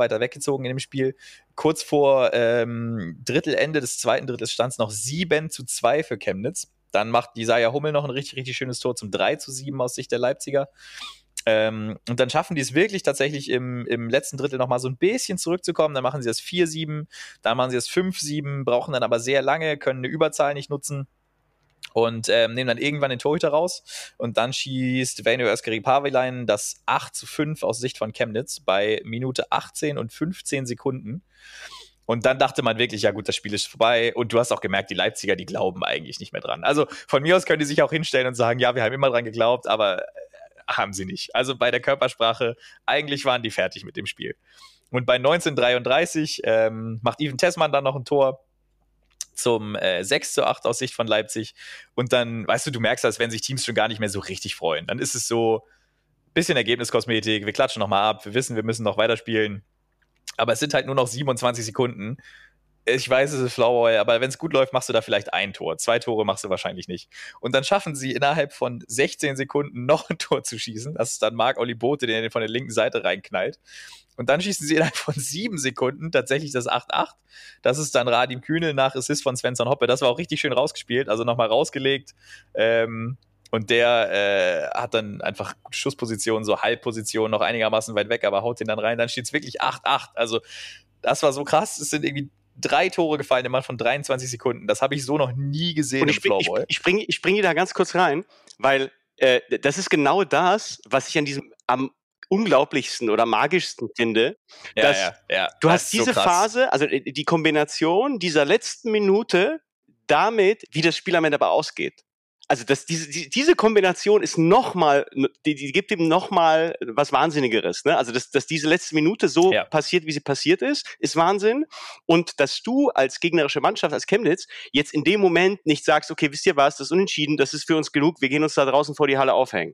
Spiel, Kurz vor Drittelende des zweiten Drittels stand es noch 7-2 für Chemnitz. Dann macht Jesaja Hummel noch ein richtig, richtig schönes Tor zum 3-7 aus Sicht der Leipziger. Und dann schaffen die es wirklich tatsächlich im letzten Drittel nochmal so ein bisschen zurückzukommen. Dann machen sie das 4-7, dann machen sie das 5-7, brauchen dann aber sehr lange, können eine Überzahl nicht nutzen und nehmen dann irgendwann den Torhüter raus. Und dann schießt Väinö Özkeri-Paavilainen das 8-5 aus Sicht von Chemnitz bei Minute 18 und 15 Sekunden. Und dann dachte man wirklich, ja gut, das Spiel ist vorbei. Und du hast auch gemerkt, die Leipziger, die glauben eigentlich nicht mehr dran. Also von mir aus können die sich auch hinstellen und sagen, ja, wir haben immer dran geglaubt, aber haben sie nicht. Also bei der Körpersprache, eigentlich waren die fertig mit dem Spiel. Und bei 19:33 macht Even Tessmann dann noch ein Tor zum 6-8 aus Sicht von Leipzig. Und dann, weißt du merkst, als wenn sich Teams schon gar nicht mehr so richtig freuen. Dann ist es so ein bisschen Ergebniskosmetik, wir klatschen nochmal ab, wir wissen, wir müssen noch weiterspielen. Aber es sind halt nur noch 27 Sekunden. Ich weiß, es ist Floorball, aber wenn es gut läuft, machst du da vielleicht ein Tor. 2 Tore machst du wahrscheinlich nicht. Und dann schaffen sie innerhalb von 16 Sekunden noch ein Tor zu schießen. Das ist dann Marc-Oli Bote, der den von der linken Seite reinknallt. Und dann schießen sie innerhalb von 7 Sekunden tatsächlich das 8-8. Das ist dann Radim Kühnel nach Assist von Svensson Hoppe. Das war auch richtig schön rausgespielt, also nochmal rausgelegt. Und der hat dann einfach Schussposition, so Halbposition, noch einigermaßen weit weg, aber haut den dann rein. Dann steht es wirklich 8-8. Also das war so krass. Es sind irgendwie 3 Tore gefallen im Mann von 23 Sekunden. Das habe ich so noch nie gesehen im Floorball. Ich bringe da ganz kurz rein, weil das ist genau das, was ich an diesem am unglaublichsten oder magischsten finde, dass du das hast ist so diese krass. Phase, also die Kombination dieser letzten Minute damit, wie das Spiel am Ende aber ausgeht. Also diese Kombination ist nochmal, die gibt ihm nochmal was Wahnsinnigeres. Ne? Also dass diese letzte Minute so passiert, wie sie passiert ist Wahnsinn. Und dass du als gegnerische Mannschaft, als Chemnitz, jetzt in dem Moment nicht sagst, okay, wisst ihr was, das ist unentschieden, das ist für uns genug, wir gehen uns da draußen vor die Halle aufhängen.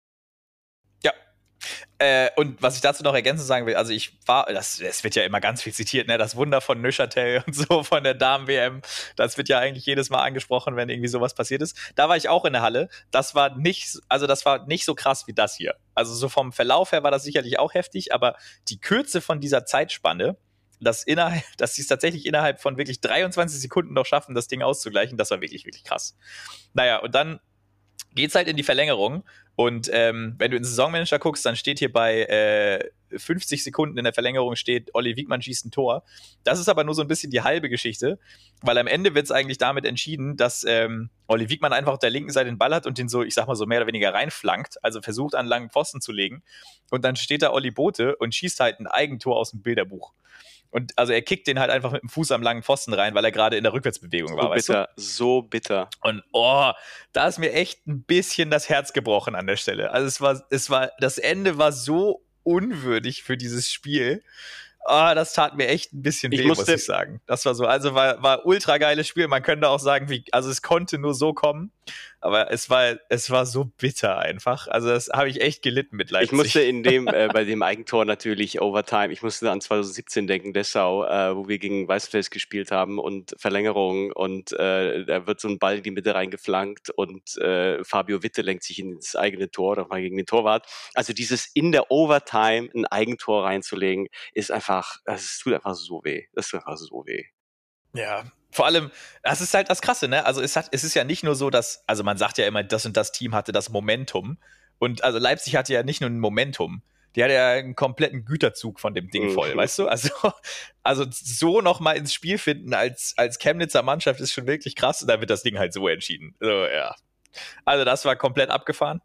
Und was ich dazu noch ergänzend sagen will, also es wird ja immer ganz viel zitiert, ne, das Wunder von Neuchâtel und so von der Damen-WM, das wird ja eigentlich jedes Mal angesprochen, wenn irgendwie sowas passiert ist. Da war ich auch in der Halle, das war nicht so krass wie das hier. Also so vom Verlauf her war das sicherlich auch heftig, aber die Kürze von dieser Zeitspanne, dass sie es tatsächlich innerhalb von wirklich 23 Sekunden noch schaffen, das Ding auszugleichen, das war wirklich, wirklich krass. Naja, und dann geht's halt in die Verlängerung. Und wenn du in den Saisonmanager guckst, dann steht hier bei 50 Sekunden in der Verlängerung steht, Olli Wiegmann schießt ein Tor. Das ist aber nur so ein bisschen die halbe Geschichte, weil am Ende wird es eigentlich damit entschieden, dass Olli Wiegmann einfach auf der linken Seite den Ball hat und den so, ich sag mal so mehr oder weniger reinflankt, also versucht an langen Pfosten zu legen. Und dann steht da Olli Bote und schießt halt ein Eigentor aus dem Bilderbuch. Und also er kickt den halt einfach mit dem Fuß am langen Pfosten rein, weil er gerade in der Rückwärtsbewegung war, weißt du? So bitter. Und da ist mir echt ein bisschen das Herz gebrochen an der Stelle. Also das Ende war so unwürdig für dieses Spiel. Das tat mir echt ein bisschen weh, muss ich sagen. Das war so, also war ultra geiles Spiel. Man könnte auch sagen, also es konnte nur so kommen, aber es war so bitter einfach. Also das habe ich echt gelitten mit Leipzig. Ich musste bei dem Eigentor natürlich Overtime, ich musste an 2017 denken, Dessau, wo wir gegen Weißenfels gespielt haben und Verlängerung und da wird so ein Ball in die Mitte reingeflankt und Fabio Witte lenkt sich ins eigene Tor, nochmal gegen den Torwart. Also dieses in der Overtime ein Eigentor reinzulegen, ist einfach, das tut einfach so weh. Das tut einfach so weh. Ja, vor allem, das ist halt das Krasse, ne? Also es ist ja nicht nur so, dass, also man sagt ja immer, das und das Team hatte das Momentum. Und also Leipzig hatte ja nicht nur ein Momentum, die hatte ja einen kompletten Güterzug von dem Ding voll, weißt du? Also so nochmal ins Spiel finden als Chemnitzer Mannschaft ist schon wirklich krass und dann wird das Ding halt so entschieden. So, ja. Also das war komplett abgefahren.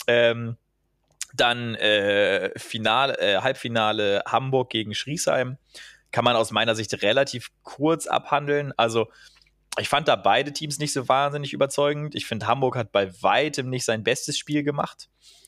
Dann Halbfinale Hamburg gegen Schriesheim. Kann man aus meiner Sicht relativ kurz abhandeln. Also ich fand da beide Teams nicht so wahnsinnig überzeugend. Ich finde, Hamburg hat bei weitem nicht sein bestes Spiel gemacht.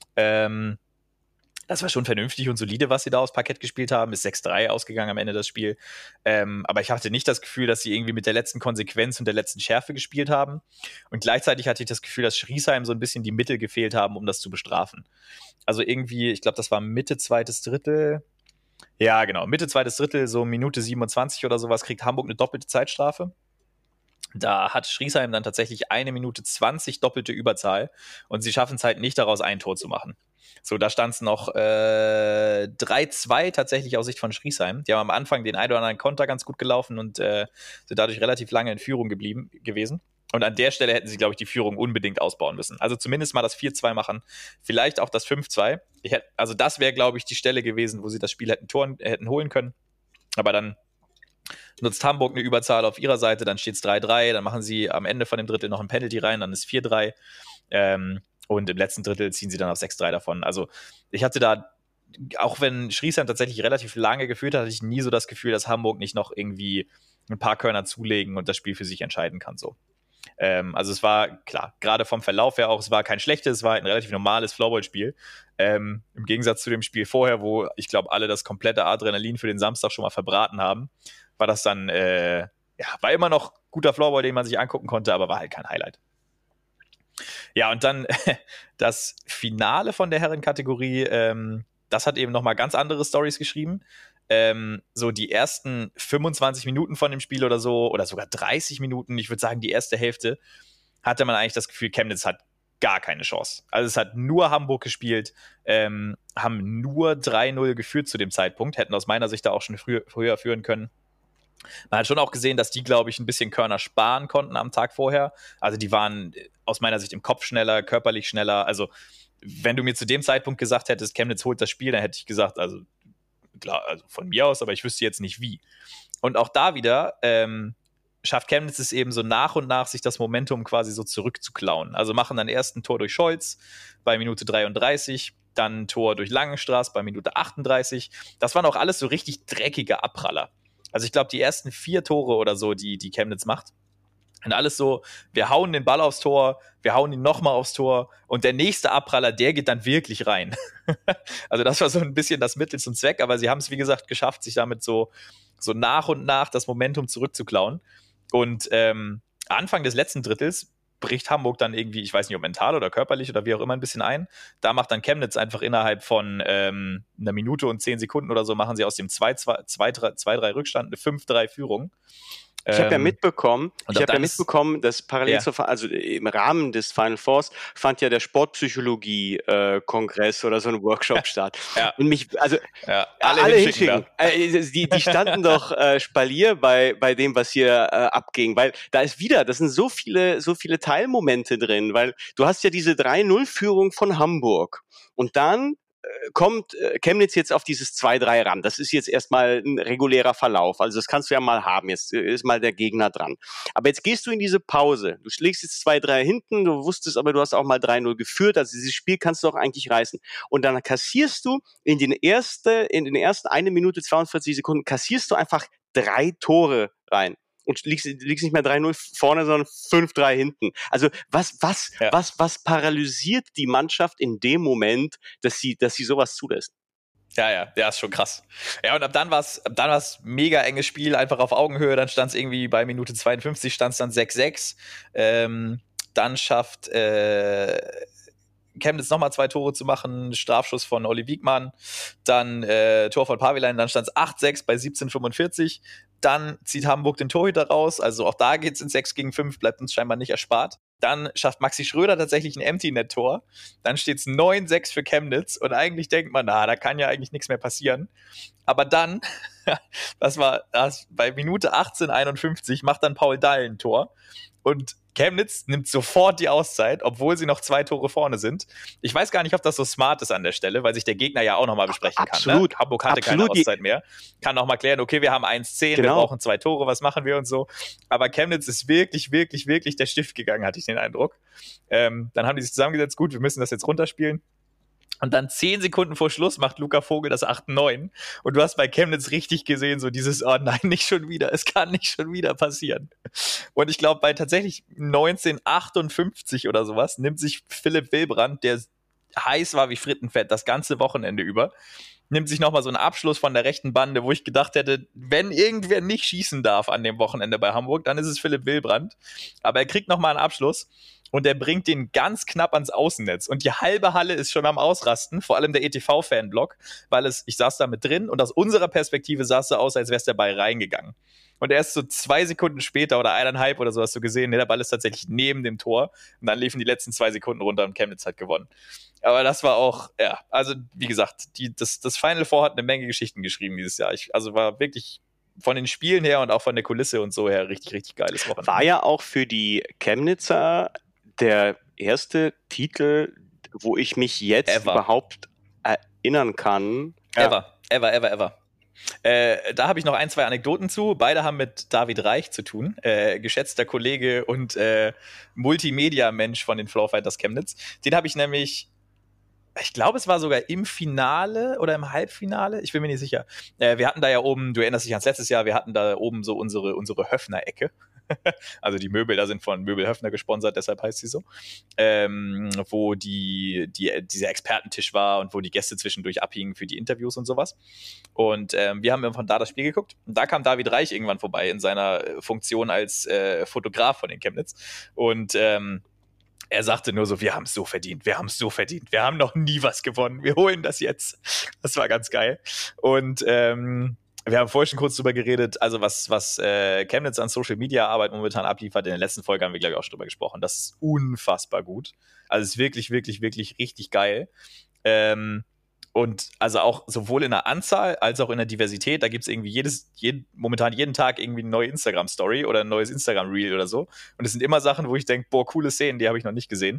Das war schon vernünftig und solide, was sie da aufs Parkett gespielt haben. Ist 6-3 ausgegangen am Ende das Spiel. Aber ich hatte nicht das Gefühl, dass sie irgendwie mit der letzten Konsequenz und der letzten Schärfe gespielt haben. Und gleichzeitig hatte ich das Gefühl, dass Schriesheim so ein bisschen die Mittel gefehlt haben, um das zu bestrafen. Also irgendwie, ich glaube, das war Mitte zweites Drittel. Ja, genau, Mitte zweites Drittel, so Minute 27 oder sowas, kriegt Hamburg eine doppelte Zeitstrafe. Da hat Schriesheim dann tatsächlich 1 Minute 20 doppelte Überzahl und sie schaffen es halt nicht, daraus ein Tor zu machen. So, da stand es noch 3-2 tatsächlich aus Sicht von Schriesheim. Die haben am Anfang den einen oder anderen Konter ganz gut gelaufen und sind dadurch relativ lange in Führung gewesen. Und an der Stelle hätten sie, glaube ich, die Führung unbedingt ausbauen müssen. Also zumindest mal das 4-2 machen, vielleicht auch das 5-2. Also das wäre, glaube ich, die Stelle gewesen, wo sie das Spiel hätten holen können. Aber dann nutzt Hamburg eine Überzahl auf ihrer Seite, dann steht es 3-3, dann machen sie am Ende von dem Drittel noch ein Penalty rein, dann ist 4-3 und im letzten Drittel ziehen sie dann auf 6-3 davon. Also ich hatte da, auch wenn Schriesheim tatsächlich relativ lange geführt hat, hatte ich nie so das Gefühl, dass Hamburg nicht noch irgendwie ein paar Körner zulegen und das Spiel für sich entscheiden kann. So. Also es war, klar, gerade vom Verlauf her auch, es war kein schlechtes, es war ein relativ normales Floorball-Spiel. Im Gegensatz zu dem Spiel vorher, wo ich glaube, alle das komplette Adrenalin für den Samstag schon mal verbraten haben, war das dann, war immer noch guter Floorball, den man sich angucken konnte, aber war halt kein Highlight. Ja, und dann das Finale von der Herrenkategorie, das hat eben nochmal ganz andere Storys geschrieben. So die ersten 25 Minuten von dem Spiel oder so, oder sogar 30 Minuten, ich würde sagen die erste Hälfte, hatte man eigentlich das Gefühl, Chemnitz hat gar keine Chance. Also es hat nur Hamburg gespielt, haben nur 3-0 geführt zu dem Zeitpunkt, hätten aus meiner Sicht da auch schon früher führen können. Man hat schon auch gesehen, dass die, glaube ich, ein bisschen Körner sparen konnten am Tag vorher. Also die waren aus meiner Sicht im Kopf schneller, körperlich schneller. Also wenn du mir zu dem Zeitpunkt gesagt hättest, Chemnitz holt das Spiel, dann hätte ich gesagt, also klar, also von mir aus, aber ich wüsste jetzt nicht wie. Und auch da wieder, schafft Chemnitz es eben so nach und nach, sich das Momentum quasi so zurückzuklauen. Also machen dann erst ein Tor durch Scholz bei Minute 33, dann ein Tor durch Langenstraß bei Minute 38. Das waren auch alles so richtig dreckige Abpraller. Also ich glaube, die ersten 4 Tore oder so, die Chemnitz macht, und alles so, wir hauen den Ball aufs Tor, wir hauen ihn nochmal aufs Tor und der nächste Abpraller, der geht dann wirklich rein. Also das war so ein bisschen das Mittel zum Zweck, aber sie haben es, wie gesagt, geschafft, sich damit so nach und nach das Momentum zurückzuklauen. Und Anfang des letzten Drittels bricht Hamburg dann irgendwie, ich weiß nicht, ob mental oder körperlich oder wie auch immer, ein bisschen ein. Da macht dann Chemnitz einfach innerhalb von einer Minute und 10 Sekunden oder so, machen sie aus dem 2-3 Rückstand eine 5-3 Führung. Ich habe ja mitbekommen, dass parallel Ja. also im Rahmen des Final Fours fand ja der Sportpsychologie-Kongress oder so ein Workshop statt. Ja. Und mich, also alle hinschicken. Die standen doch Spalier bei dem, was hier abging, weil das sind so viele Teilmomente drin, weil du hast ja diese 3-0-Führung von Hamburg und dann kommt Chemnitz jetzt auf dieses 2-3 ran. Das ist jetzt erstmal ein regulärer Verlauf. Also das kannst du ja mal haben. Jetzt ist mal der Gegner dran. Aber jetzt gehst du in diese Pause. Du schlägst jetzt 2-3 hinten. Du wusstest aber, du hast auch mal 3-0 geführt. Also dieses Spiel kannst du auch eigentlich reißen. Und dann kassierst du in den ersten 1 Minute 42 Sekunden kassierst du einfach 3 Tore rein. Und liegst nicht mehr 3-0 vorne, sondern 5-3 hinten. Also was paralysiert die Mannschaft in dem Moment, dass sie sowas zulässt? Ja, ist schon krass. Ja, und ab dann war's mega enges Spiel, einfach auf Augenhöhe. Dann stand es irgendwie bei Minute 52, stand es dann 6-6. Dann schafft Chemnitz nochmal 2 Tore zu machen, Strafschuss von Olli Wiegmann, dann Tor von Pavilein, dann stand es 8-6 bei 17:45. Dann zieht Hamburg den Torhüter raus, also auch da geht's in 6-5, bleibt uns scheinbar nicht erspart. Dann schafft Maxi Schröder tatsächlich ein Empty-Net-Tor. Dann steht's 9-6 für Chemnitz und eigentlich denkt man, da kann ja eigentlich nichts mehr passieren. Aber dann, das bei Minute 18:51, macht dann Paul Dahl ein Tor und Chemnitz nimmt sofort die Auszeit, obwohl sie noch 2 Tore vorne sind. Ich weiß gar nicht, ob das so smart ist an der Stelle, weil sich der Gegner ja auch nochmal besprechen kann. Ne? Hamburg hatte keine Auszeit mehr. Kann nochmal klären, okay, wir haben 1-10, wir brauchen 2 Tore, was machen wir und so. Aber Chemnitz ist wirklich, wirklich, wirklich der Stift gegangen, hatte ich den Eindruck. Dann haben die sich zusammengesetzt, gut, wir müssen das jetzt runterspielen. Und dann 10 Sekunden vor Schluss macht Luca Vogel das 8-9. Und du hast bei Chemnitz richtig gesehen, so dieses, oh nein, nicht schon wieder, es kann nicht schon wieder passieren. Und ich glaube, bei tatsächlich 1958 oder sowas nimmt sich Philipp Wilbrand, der heiß war wie Frittenfett das ganze Wochenende über, nimmt sich nochmal so einen Abschluss von der rechten Bande, wo ich gedacht hätte, wenn irgendwer nicht schießen darf an dem Wochenende bei Hamburg, dann ist es Philipp Wilbrand. Aber er kriegt nochmal einen Abschluss und er bringt den ganz knapp ans Außennetz. Und die halbe Halle ist schon am Ausrasten, vor allem der ETV-Fanblock, weil ich saß da mit drin und aus unserer Perspektive sah es so aus, als wäre es der Ball reingegangen. Und erst so 2 Sekunden später oder 1,5 oder so hast du gesehen, der Ball ist tatsächlich neben dem Tor. Und dann liefen die letzten 2 Sekunden runter und Chemnitz hat gewonnen. Aber das war auch, ja, also wie gesagt, das Final Four hat eine Menge Geschichten geschrieben dieses Jahr. Also war wirklich von den Spielen her und auch von der Kulisse und so her richtig, richtig geiles Wochenende. War ja auch für die Chemnitzer der erste Titel, wo ich mich jetzt überhaupt erinnern kann. Ever. Da habe ich noch 1, 2 Anekdoten zu. Beide haben mit David Reich zu tun, geschätzter Kollege und Multimedia-Mensch von den Flowfighters Chemnitz. Den habe ich nämlich, ich glaube, es war sogar im Finale oder im Halbfinale, ich bin mir nicht sicher. Wir hatten da ja oben, du erinnerst dich ans letztes Jahr, wir hatten da oben so unsere Höfner-Ecke. Also die Möbel da sind von Möbel Höfner gesponsert, deshalb heißt sie so. Wo dieser Expertentisch war und wo die Gäste zwischendurch abhingen für die Interviews und sowas. Und wir haben von da das Spiel geguckt. Und da kam David Reich irgendwann vorbei in seiner Funktion als Fotograf von den Chemnitz. Und er sagte nur so, wir haben es so verdient, wir haben noch nie was gewonnen, wir holen das jetzt. Das war ganz geil. Und wir haben vorhin schon kurz drüber geredet, also was Chemnitz an Social-Media-Arbeit momentan abliefert. In der letzten Folge haben wir, glaube ich, auch schon drüber gesprochen. Das ist unfassbar gut. Also es ist wirklich, wirklich, wirklich richtig geil. Und also auch sowohl in der Anzahl als auch in der Diversität, da gibt es irgendwie momentan jeden Tag irgendwie eine neue Instagram-Story oder ein neues Instagram-Reel oder so. Und es sind immer Sachen, wo ich denke, boah, coole Szenen, die habe ich noch nicht gesehen.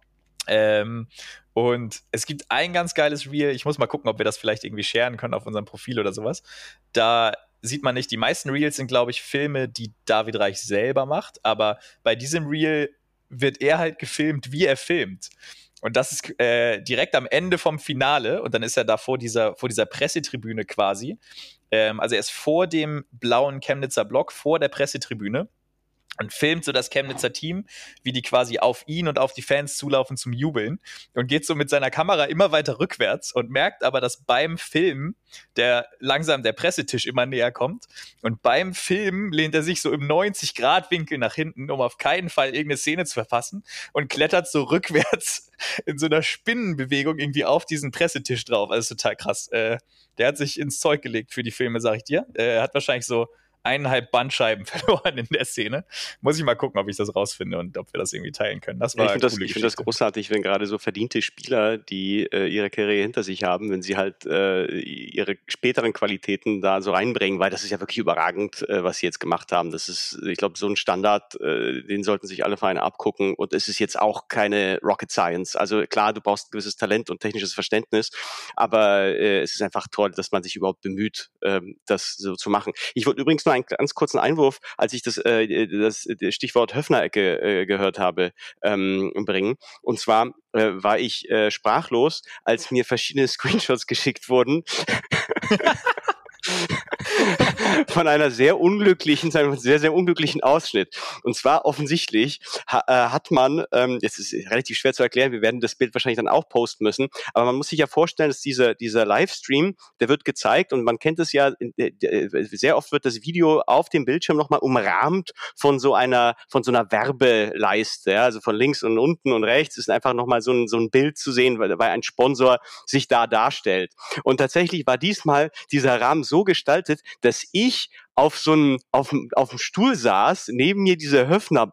Und es gibt ein ganz geiles Reel, ich muss mal gucken, ob wir das vielleicht irgendwie sharen können auf unserem Profil oder sowas. Da sieht man nicht. Die meisten Reels sind, glaube ich, Filme, die David Reich selber macht. Aber bei diesem Reel wird er halt gefilmt, wie er filmt. Und das ist direkt am Ende vom Finale. Und dann ist er da vor dieser Pressetribüne quasi. Also er ist vor dem blauen Chemnitzer Block, vor der Pressetribüne. Und filmt so das Chemnitzer Team, wie die quasi auf ihn und auf die Fans zulaufen zum Jubeln und geht so mit seiner Kamera immer weiter rückwärts und merkt aber, dass beim Filmen langsam der Pressetisch immer näher kommt und beim Filmen lehnt er sich so im 90-Grad-Winkel nach hinten, um auf keinen Fall irgendeine Szene zu verpassen und klettert so rückwärts in so einer Spinnenbewegung irgendwie auf diesen Pressetisch drauf. Also total krass. Der hat sich ins Zeug gelegt für die Filme, sag ich dir. Er hat wahrscheinlich so 1,5 Bandscheiben verloren in der Szene. Muss ich mal gucken, ob ich das rausfinde und ob wir das irgendwie teilen können. Das war ich finde das großartig, wenn gerade so verdiente Spieler, die ihre Karriere hinter sich haben, wenn sie halt ihre späteren Qualitäten da so reinbringen, weil das ist ja wirklich überragend, was sie jetzt gemacht haben. Das ist, ich glaube, so ein Standard, den sollten sich alle Vereine abgucken und es ist jetzt auch keine Rocket Science. Also klar, du brauchst ein gewisses Talent und technisches Verständnis, aber es ist einfach toll, dass man sich überhaupt bemüht, das so zu machen. Ich wollte übrigens nur einen ganz kurzen Einwurf, als ich das Stichwort Höfner-Ecke gehört habe, bringen. Und zwar war ich sprachlos, als mir verschiedene Screenshots geschickt wurden. Von einer sehr unglücklichen Ausschnitt. Und zwar offensichtlich hat man, jetzt ist es relativ schwer zu erklären, wir werden das Bild wahrscheinlich dann auch posten müssen, aber man muss sich ja vorstellen, dass dieser Livestream, der wird gezeigt und man kennt es ja, sehr oft wird das Video auf dem Bildschirm nochmal umrahmt von so einer Werbeleiste, ja, also von links und unten und rechts ist einfach nochmal so ein Bild zu sehen, weil ein Sponsor sich da darstellt. Und tatsächlich war diesmal dieser Rahmen so gestaltet, dass ich auf dem Stuhl saß, neben mir dieser Höfner,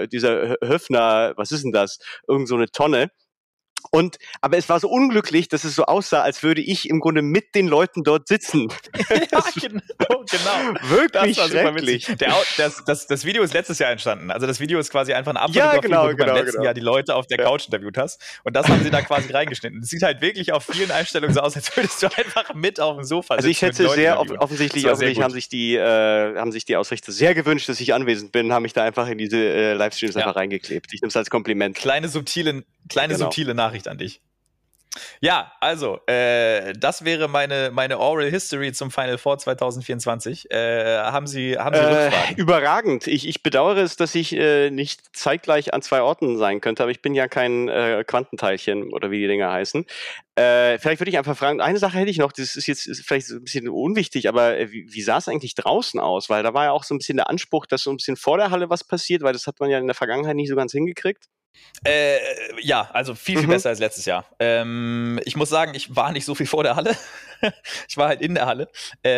was ist denn das? Irgend so eine Tonne. Aber es war so unglücklich, dass es so aussah, als würde ich im Grunde mit den Leuten dort sitzen. Ja, genau. Wirklich schrecklich. Das Video ist letztes Jahr entstanden. Also das Video ist quasi einfach ein Abfilmprofil, wo du beim letzten Jahr die Leute auf der Couch interviewt hast. Und das haben sie da quasi reingeschnitten. Es sieht halt wirklich auf vielen Einstellungen so aus, als würdest du einfach mit auf dem Sofa sitzen. Also ich schätze sehr offensichtlich haben sich die Ausrichter sehr gewünscht, dass ich anwesend bin, haben mich da einfach in diese Livestreams einfach reingeklebt. Ich nehme es als Kompliment. Kleine subtile Nachricht an dich. Ja, also, das wäre meine Oral History zum Final Four 2024. Haben Sie Rückfragen? Überragend. Ich bedauere es, dass ich nicht zeitgleich an 2 Orten sein könnte, aber ich bin ja kein Quantenteilchen oder wie die Dinger heißen. Vielleicht würde ich einfach fragen, eine Sache hätte ich noch, das ist jetzt vielleicht so ein bisschen unwichtig, aber wie sah es eigentlich draußen aus? Weil da war ja auch so ein bisschen der Anspruch, dass so ein bisschen vor der Halle was passiert, weil das hat man ja in der Vergangenheit nicht so ganz hingekriegt. Ja, also viel besser als letztes Jahr. Ich muss sagen, ich war nicht so viel vor der Halle. Ich war halt in der Halle.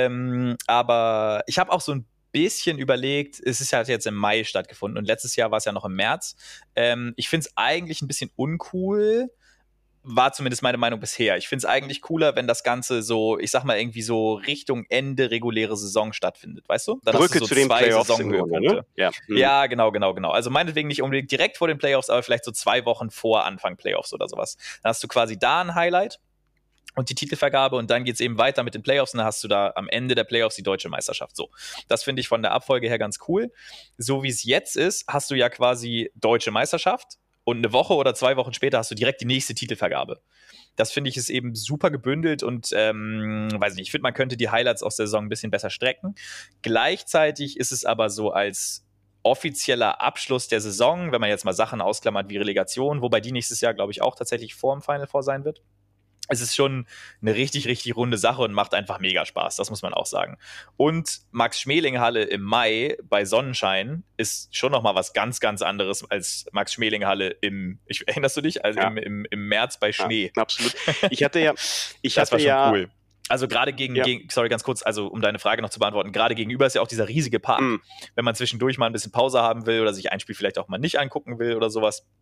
Aber ich habe auch so ein bisschen überlegt, es ist halt jetzt im Mai stattgefunden und letztes Jahr war es ja noch im März. Ich finde es eigentlich ein bisschen uncool, war zumindest meine Meinung bisher. Ich finde es eigentlich cooler, wenn das Ganze so, ich sag mal, irgendwie so Richtung Ende reguläre Saison stattfindet, weißt du? Dann Brücke hast du so zu den 2 Playoffs Saisonhöhepunkte. Ne? Ja. Ja, genau. Also meinetwegen nicht unbedingt direkt vor den Playoffs, aber vielleicht so 2 Wochen vor Anfang Playoffs oder sowas. Dann hast du quasi da ein Highlight und die Titelvergabe und dann geht's eben weiter mit den Playoffs und dann hast du da am Ende der Playoffs die deutsche Meisterschaft. So, das finde ich von der Abfolge her ganz cool. So wie es jetzt ist, hast du ja quasi deutsche Meisterschaft und eine Woche oder 2 Wochen später hast du direkt die nächste Titelvergabe. Das finde ich ist eben super gebündelt und weiß nicht, ich finde, man könnte die Highlights aus der Saison ein bisschen besser strecken. Gleichzeitig ist es aber so als offizieller Abschluss der Saison, wenn man jetzt mal Sachen ausklammert wie Relegation, wobei die nächstes Jahr, glaube ich, auch tatsächlich vor dem Final Four sein wird. Es ist schon eine richtig, richtig runde Sache und macht einfach mega Spaß, das muss man auch sagen. Und Max-Schmeling-Halle im Mai bei Sonnenschein ist schon nochmal was ganz, ganz anderes als Max-Schmeling-Halle erinnerst du dich? Also im März bei Schnee. Ja, absolut. Das war schon cool. Also gerade sorry, ganz kurz, also um deine Frage noch zu beantworten, gerade gegenüber ist ja auch dieser riesige Park. Wenn man zwischendurch mal ein bisschen Pause haben will oder sich ein Spiel vielleicht auch mal nicht angucken will oder sowas,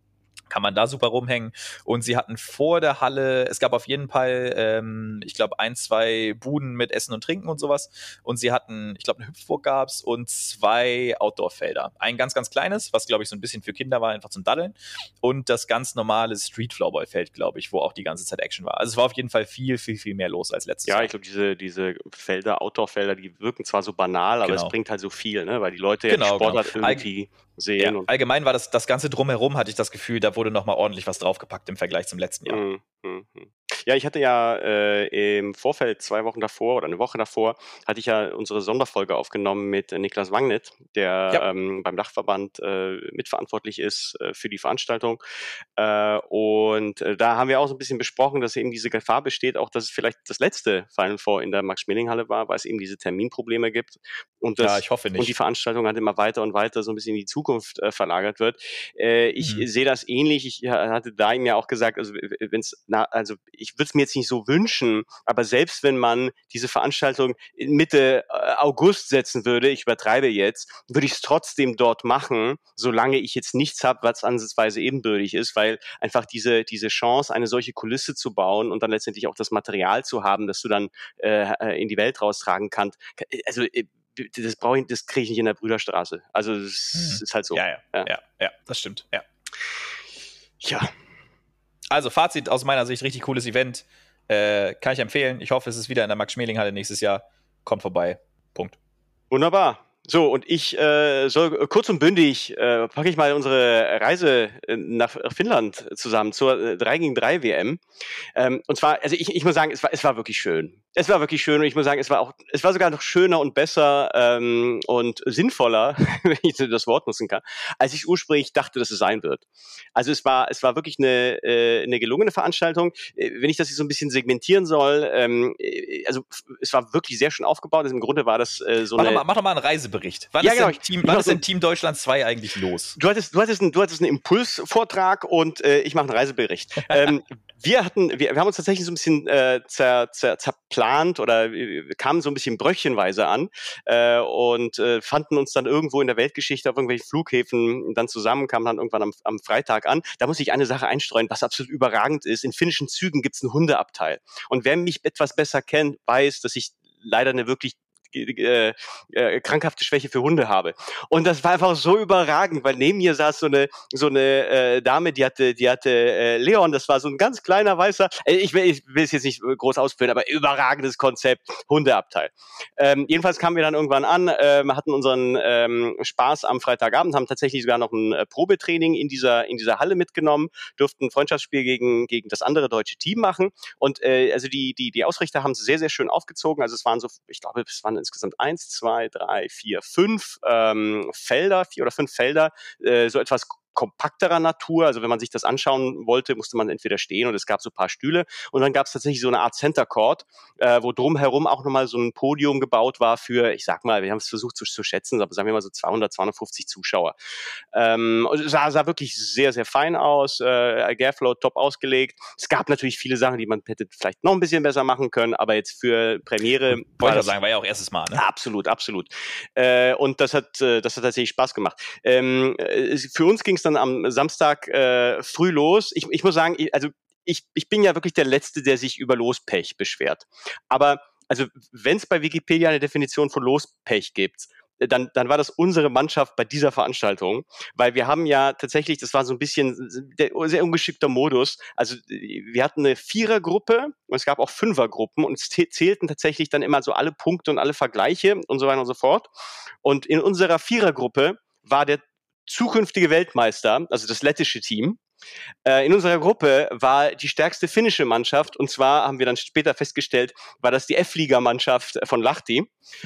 kann man da super rumhängen. Und sie hatten vor der Halle, es gab auf jeden Fall, ich glaube, 1, 2 Buden mit Essen und Trinken und sowas. Und sie hatten, ich glaube, eine Hüpfburg gab's und 2 Outdoor-Felder. Ein ganz, ganz kleines, was, glaube ich, so ein bisschen für Kinder war, einfach zum Daddeln. Und das ganz normale Street-Floorball-Feld, glaube ich, wo auch die ganze Zeit Action war. Also es war auf jeden Fall viel, viel, viel mehr los als letztes Jahr. Ja, ich glaube, diese Felder, Outdoor-Felder, die wirken zwar so banal, aber es bringt halt so viel, ne? Weil die Leute ja die Sportart irgendwie sehen. Ja, allgemein war das Ganze drumherum, hatte ich das Gefühl, da wurde nochmal ordentlich was draufgepackt im Vergleich zum letzten Jahr. Ja, ich hatte ja im Vorfeld 2 Wochen davor oder eine Woche davor, hatte ich ja unsere Sonderfolge aufgenommen mit Niklas Wangnitt, der beim Dachverband mitverantwortlich ist für die Veranstaltung. Und da haben wir auch so ein bisschen besprochen, dass eben diese Gefahr besteht, auch dass es vielleicht das letzte Final Four in der Max-Schmeling-Halle war, weil es eben diese Terminprobleme gibt. Und ich hoffe nicht. Und die Veranstaltung halt immer weiter und weiter so ein bisschen in die Zukunft verlagert wird. Ich sehe das ähnlich. Ich hatte da ihm ja auch gesagt, also ich würde es mir jetzt nicht so wünschen, aber selbst wenn man diese Veranstaltung Mitte August setzen würde, ich übertreibe jetzt, würde ich es trotzdem dort machen, solange ich jetzt nichts habe, was ansatzweise ebenbürtig ist, weil einfach diese Chance, eine solche Kulisse zu bauen und dann letztendlich auch das Material zu haben, das du dann in die Welt raustragen kannst, also das kriege ich nicht in der Brüderstraße. Also das ist halt so. Ja, das stimmt. Ja. Also Fazit aus meiner Sicht, richtig cooles Event. Kann ich empfehlen. Ich hoffe, es ist wieder in der Max-Schmeling-Halle nächstes Jahr. Kommt vorbei. Punkt. Wunderbar. So, und ich soll kurz und bündig packe ich mal unsere Reise nach Finnland zusammen zur 3-gegen-3 WM. Und zwar, also ich muss sagen, es war wirklich schön. Es war wirklich schön und ich muss sagen, es war sogar noch schöner und besser und sinnvoller, wenn ich das Wort nutzen kann, als ich ursprünglich dachte, dass es sein wird. Also es war wirklich eine gelungene Veranstaltung. Wenn ich das hier so ein bisschen segmentieren soll, also es war wirklich sehr schön aufgebaut. Also im Grunde war das Mach doch mal einen Reisebericht. Wann ist denn Team Deutschland 2 eigentlich los? Du hattest einen Impulsvortrag und ich mache einen Reisebericht. Wir haben uns tatsächlich so ein bisschen zerplant oder kamen so ein bisschen bröckchenweise an und fanden uns dann irgendwo in der Weltgeschichte auf irgendwelchen Flughäfen dann zusammen, kamen dann irgendwann am Freitag an. Da muss ich eine Sache einstreuen, was absolut überragend ist. In finnischen Zügen gibt es einen Hundeabteil. Und wer mich etwas besser kennt, weiß, dass ich leider eine wirklich krankhafte Schwäche für Hunde habe. Und das war einfach so überragend, weil neben mir saß so eine Dame, die hatte Leon, das war so ein ganz kleiner weißer, ich will es jetzt nicht groß ausführen, aber überragendes Konzept, Hundeabteil. Jedenfalls kamen wir dann irgendwann an, hatten unseren Spaß am Freitagabend, haben tatsächlich sogar noch ein Probetraining in dieser Halle mitgenommen, durften ein Freundschaftsspiel gegen das andere deutsche Team machen und also die Ausrichter haben es sehr, sehr schön aufgezogen, also es waren so, ich glaube, es waren insgesamt 1, 2, 3, 4, 5 Felder, 4 oder 5 Felder, so etwas kompakterer Natur, also wenn man sich das anschauen wollte, musste man entweder stehen und es gab so ein paar Stühle und dann gab es tatsächlich so eine Art Center Court, wo drumherum auch nochmal so ein Podium gebaut war für, ich sag mal, wir haben es versucht zu schätzen, aber sagen wir mal so 200, 250 Zuschauer. Und es sah wirklich sehr, sehr fein aus, Airflow top ausgelegt. Es gab natürlich viele Sachen, die man hätte vielleicht noch ein bisschen besser machen können, aber jetzt für Premiere war ja auch erstes Mal, ne? Absolut. Und das hat tatsächlich Spaß gemacht. Für uns ging es dann am Samstag früh los. Ich muss sagen, ich bin ja wirklich der Letzte, der sich über Lospech beschwert. Aber also wenn es bei Wikipedia eine Definition von Lospech gibt, dann war das unsere Mannschaft bei dieser Veranstaltung, weil wir haben ja tatsächlich, das war so ein bisschen der sehr ungeschickter Modus, also wir hatten eine Vierergruppe und es gab auch Fünfergruppen und es zählten tatsächlich dann immer so alle Punkte und alle Vergleiche und so weiter und so fort. Und in unserer Vierergruppe war der zukünftige Weltmeister, also das lettische Team. In unserer Gruppe war die stärkste finnische Mannschaft und zwar haben wir dann später festgestellt, war das die F-Liga-Mannschaft von Lahti.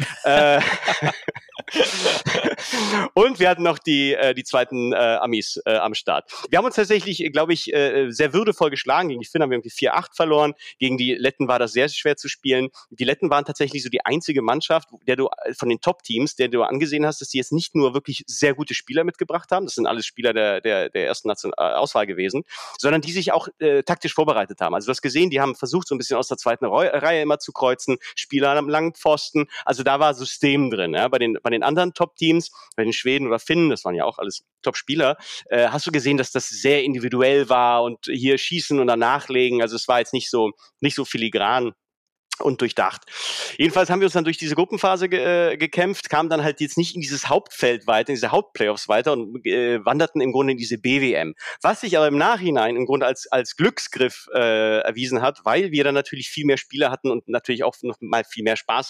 Und wir hatten noch die zweiten Amis am Start. Wir haben uns tatsächlich, glaube ich, sehr würdevoll geschlagen. Gegen die Finnen haben wir irgendwie 4-8 verloren. Gegen die Letten war das sehr schwer zu spielen. Die Letten waren tatsächlich so die einzige Mannschaft, der du von den Top-Teams, der du angesehen hast, dass die jetzt nicht nur wirklich sehr gute Spieler mitgebracht haben. Das sind alles Spieler der ersten Auswahl Fußball gewesen, sondern die sich auch taktisch vorbereitet haben. Also du hast gesehen, die haben versucht, so ein bisschen aus der zweiten Reihe immer zu kreuzen, Spieler am langen Pfosten, also da war System drin. Ja? Bei den anderen Top-Teams, bei den Schweden oder Finnen, das waren ja auch alles Top-Spieler, hast du gesehen, dass das sehr individuell war und hier schießen und dann nachlegen, also es war jetzt nicht so filigran und durchdacht. Jedenfalls haben wir uns dann durch diese Gruppenphase gekämpft, kamen dann halt jetzt nicht in dieses Hauptfeld weiter, in diese Hauptplayoffs weiter und wanderten im Grunde in diese BWM. Was sich aber im Nachhinein im Grunde als Glücksgriff erwiesen hat, weil wir dann natürlich viel mehr Spieler hatten und natürlich auch noch mal viel mehr Spaß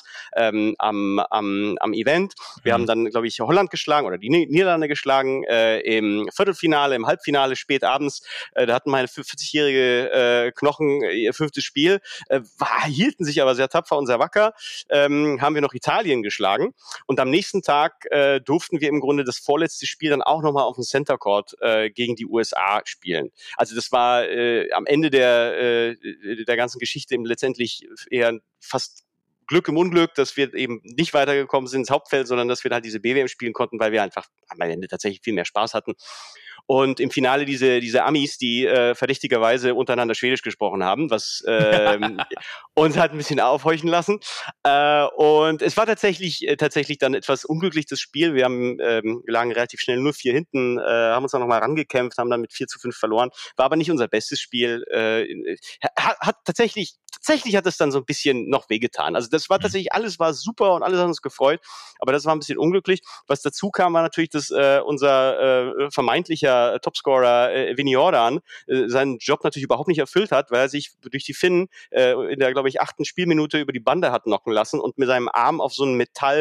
am Event. Wir haben dann, glaube ich, Holland geschlagen oder die Niederlande geschlagen im Viertelfinale, im Halbfinale spät abends. Da hatten meine 40-jährige Knochen ihr 5. Spiel, hielten sich aber sehr tapfer und sehr wacker, haben wir noch Italien geschlagen und am nächsten Tag durften wir im Grunde das vorletzte Spiel dann auch nochmal auf dem Center Court gegen die USA spielen. Also das war am Ende der ganzen Geschichte letztendlich eher fast Glück im Unglück, dass wir eben nicht weitergekommen sind ins Hauptfeld, sondern dass wir halt diese BWM spielen konnten, weil wir einfach am Ende tatsächlich viel mehr Spaß hatten. Und im Finale diese Amis, die verdächtigerweise untereinander Schwedisch gesprochen haben, was uns hat ein bisschen aufhorchen lassen. Und es war tatsächlich dann etwas unglücklich, das Spiel. Wir lagen relativ schnell 0-4 hinten, haben uns dann nochmal rangekämpft, haben dann mit 4-5 verloren. War aber nicht unser bestes Spiel. Tatsächlich hat es dann so ein bisschen noch wehgetan. Also das war tatsächlich, alles war super und alles hat uns gefreut, aber das war ein bisschen unglücklich. Was dazu kam, war natürlich, dass unser vermeintlicher Topscorer Vinny Jordan seinen Job natürlich überhaupt nicht erfüllt hat, weil er sich durch die Finnen in der, glaube ich, 8. Spielminute über die Bande hat knocken lassen und mit seinem Arm auf so ein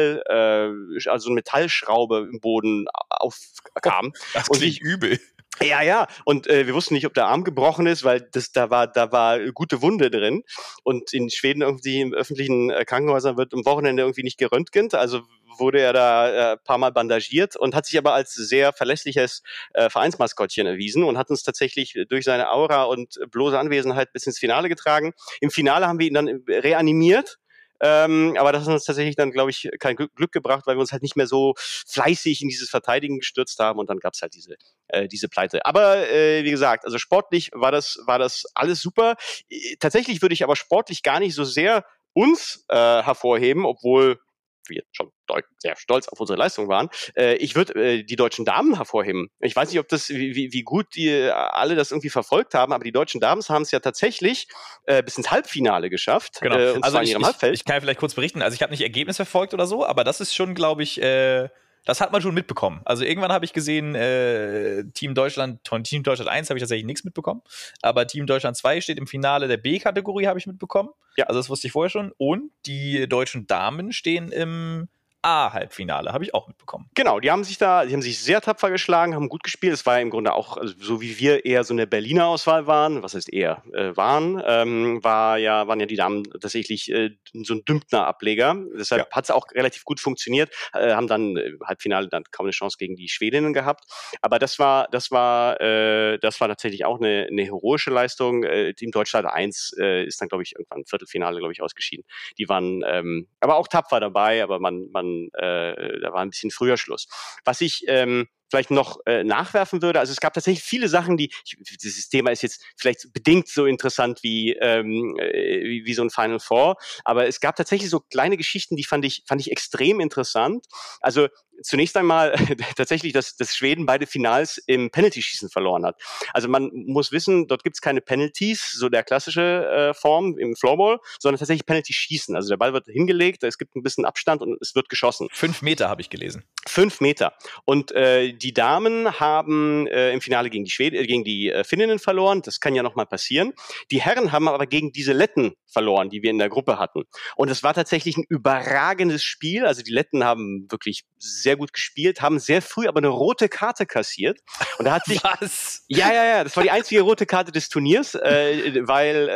eine Metallschraube im Boden aufkam. Das klingt übel. Ja. Und wir wussten nicht, ob der Arm gebrochen ist, weil da war gute Wunde drin. Und in Schweden irgendwie im öffentlichen Krankenhäusern wird am Wochenende irgendwie nicht geröntgent. Also wurde er da ein paar Mal bandagiert und hat sich aber als sehr verlässliches Vereinsmaskottchen erwiesen und hat uns tatsächlich durch seine Aura und bloße Anwesenheit bis ins Finale getragen. Im Finale haben wir ihn dann reanimiert. Aber das hat uns tatsächlich dann, glaube ich, kein Glück gebracht, weil wir uns halt nicht mehr so fleißig in dieses Verteidigen gestürzt haben und dann gab es halt diese Pleite. Aber wie gesagt, also sportlich war das alles super. Tatsächlich würde ich aber sportlich gar nicht so sehr uns hervorheben, obwohl wir schon sehr stolz auf unsere Leistung waren. Ich würde die deutschen Damen hervorheben. Ich weiß nicht, ob das wie gut die alle das irgendwie verfolgt haben, aber die deutschen Damen haben es ja tatsächlich bis ins Halbfinale geschafft. Genau. Und zwar in ihrem Halbfeld. Ich kann ja vielleicht kurz berichten. Also ich habe nicht Ergebnis verfolgt oder so, aber das ist schon, glaube ich, das hat man schon mitbekommen. Also irgendwann habe ich gesehen, Team Deutschland 1 habe ich tatsächlich nichts mitbekommen, aber Team Deutschland 2 steht im Finale der B-Kategorie, habe ich mitbekommen. Ja. Also das wusste ich vorher schon. Und die deutschen Damen stehen im A-Halbfinale, habe ich auch mitbekommen. Genau, die haben sich sehr tapfer geschlagen, haben gut gespielt. Es war ja im Grunde auch, also so wie wir eher so eine Berliner Auswahl waren, was heißt eher waren, waren ja die Damen tatsächlich so ein Dümpner-Ableger. Deshalb hat es auch relativ gut funktioniert, haben dann Halbfinale dann kaum eine Chance gegen die Schwedinnen gehabt. Aber das war tatsächlich auch eine heroische Leistung. Team Deutschland 1 ist dann, glaube ich, irgendwann im Viertelfinale, glaube ich, ausgeschieden. Die waren aber auch tapfer dabei, aber da war ein bisschen früher Schluss. Was ich vielleicht noch nachwerfen würde, also es gab tatsächlich viele Sachen, dieses Thema ist jetzt vielleicht bedingt so interessant wie so ein Final Four, aber es gab tatsächlich so kleine Geschichten, die fand ich extrem interessant. Also zunächst einmal tatsächlich, dass Schweden beide Finals im Penalty-Schießen verloren hat. Also man muss wissen, dort gibt es keine Penalties, so der klassische Form im Floorball, sondern tatsächlich Penalty-Schießen. Also der Ball wird hingelegt, es gibt ein bisschen Abstand und es wird geschossen. 5 Meter habe ich gelesen. 5 Meter. Und die Damen haben im Finale gegen die Finninnen verloren. Das kann ja nochmal passieren. Die Herren haben aber gegen diese Letten verloren, die wir in der Gruppe hatten. Und es war tatsächlich ein überragendes Spiel. Also die Letten haben wirklich sehr gut gespielt, haben sehr früh aber eine rote Karte kassiert. Und da hat sich Was? Ja, das war die einzige rote Karte des Turniers, weil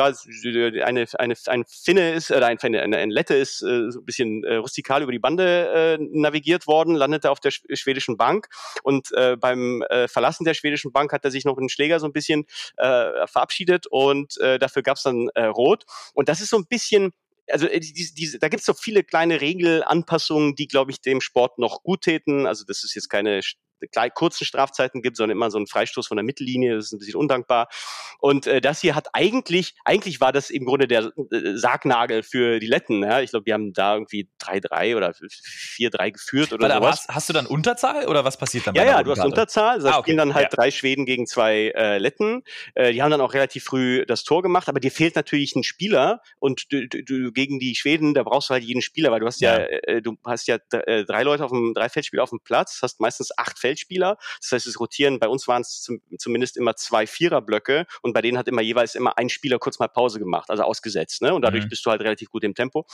ein Finne ist oder ein Lette ist so ein bisschen rustikal über die Bande navigiert worden, landete auf der schwedischen Bank und beim Verlassen der schwedischen Bank hat er sich noch mit dem Schläger so ein bisschen verabschiedet und dafür gab es dann Rot. Und das ist so ein bisschen, also da gibt es so viele kleine Regelanpassungen, die, glaube ich, dem Sport noch gut täten. Also das ist jetzt keine kurzen Strafzeiten gibt, sondern immer so einen Freistoß von der Mittellinie. Das ist ein bisschen undankbar. Und das hier hat eigentlich war das im Grunde der Sargnagel für die Letten. Ja? Ich glaube, die haben da irgendwie 3-3 oder 4-3 geführt oder sowas. Hast du dann Unterzahl oder was passiert dann? Ja, du hast Unterzahl. Da spielen dann halt 3 Schweden gegen 2 Letten. Die haben dann auch relativ früh das Tor gemacht, aber dir fehlt natürlich ein Spieler und du gegen die Schweden, da brauchst du halt jeden Spieler, weil du hast du hast 3 Leute 3 Feldspieler auf dem Platz, hast meistens 8 Feldspieler. Das heißt, es rotieren, bei uns waren es zumindest immer 2 Viererblöcke und bei denen hat jeweils immer ein Spieler kurz mal Pause gemacht, also ausgesetzt, ne? Und dadurch bist du halt relativ gut im Tempo.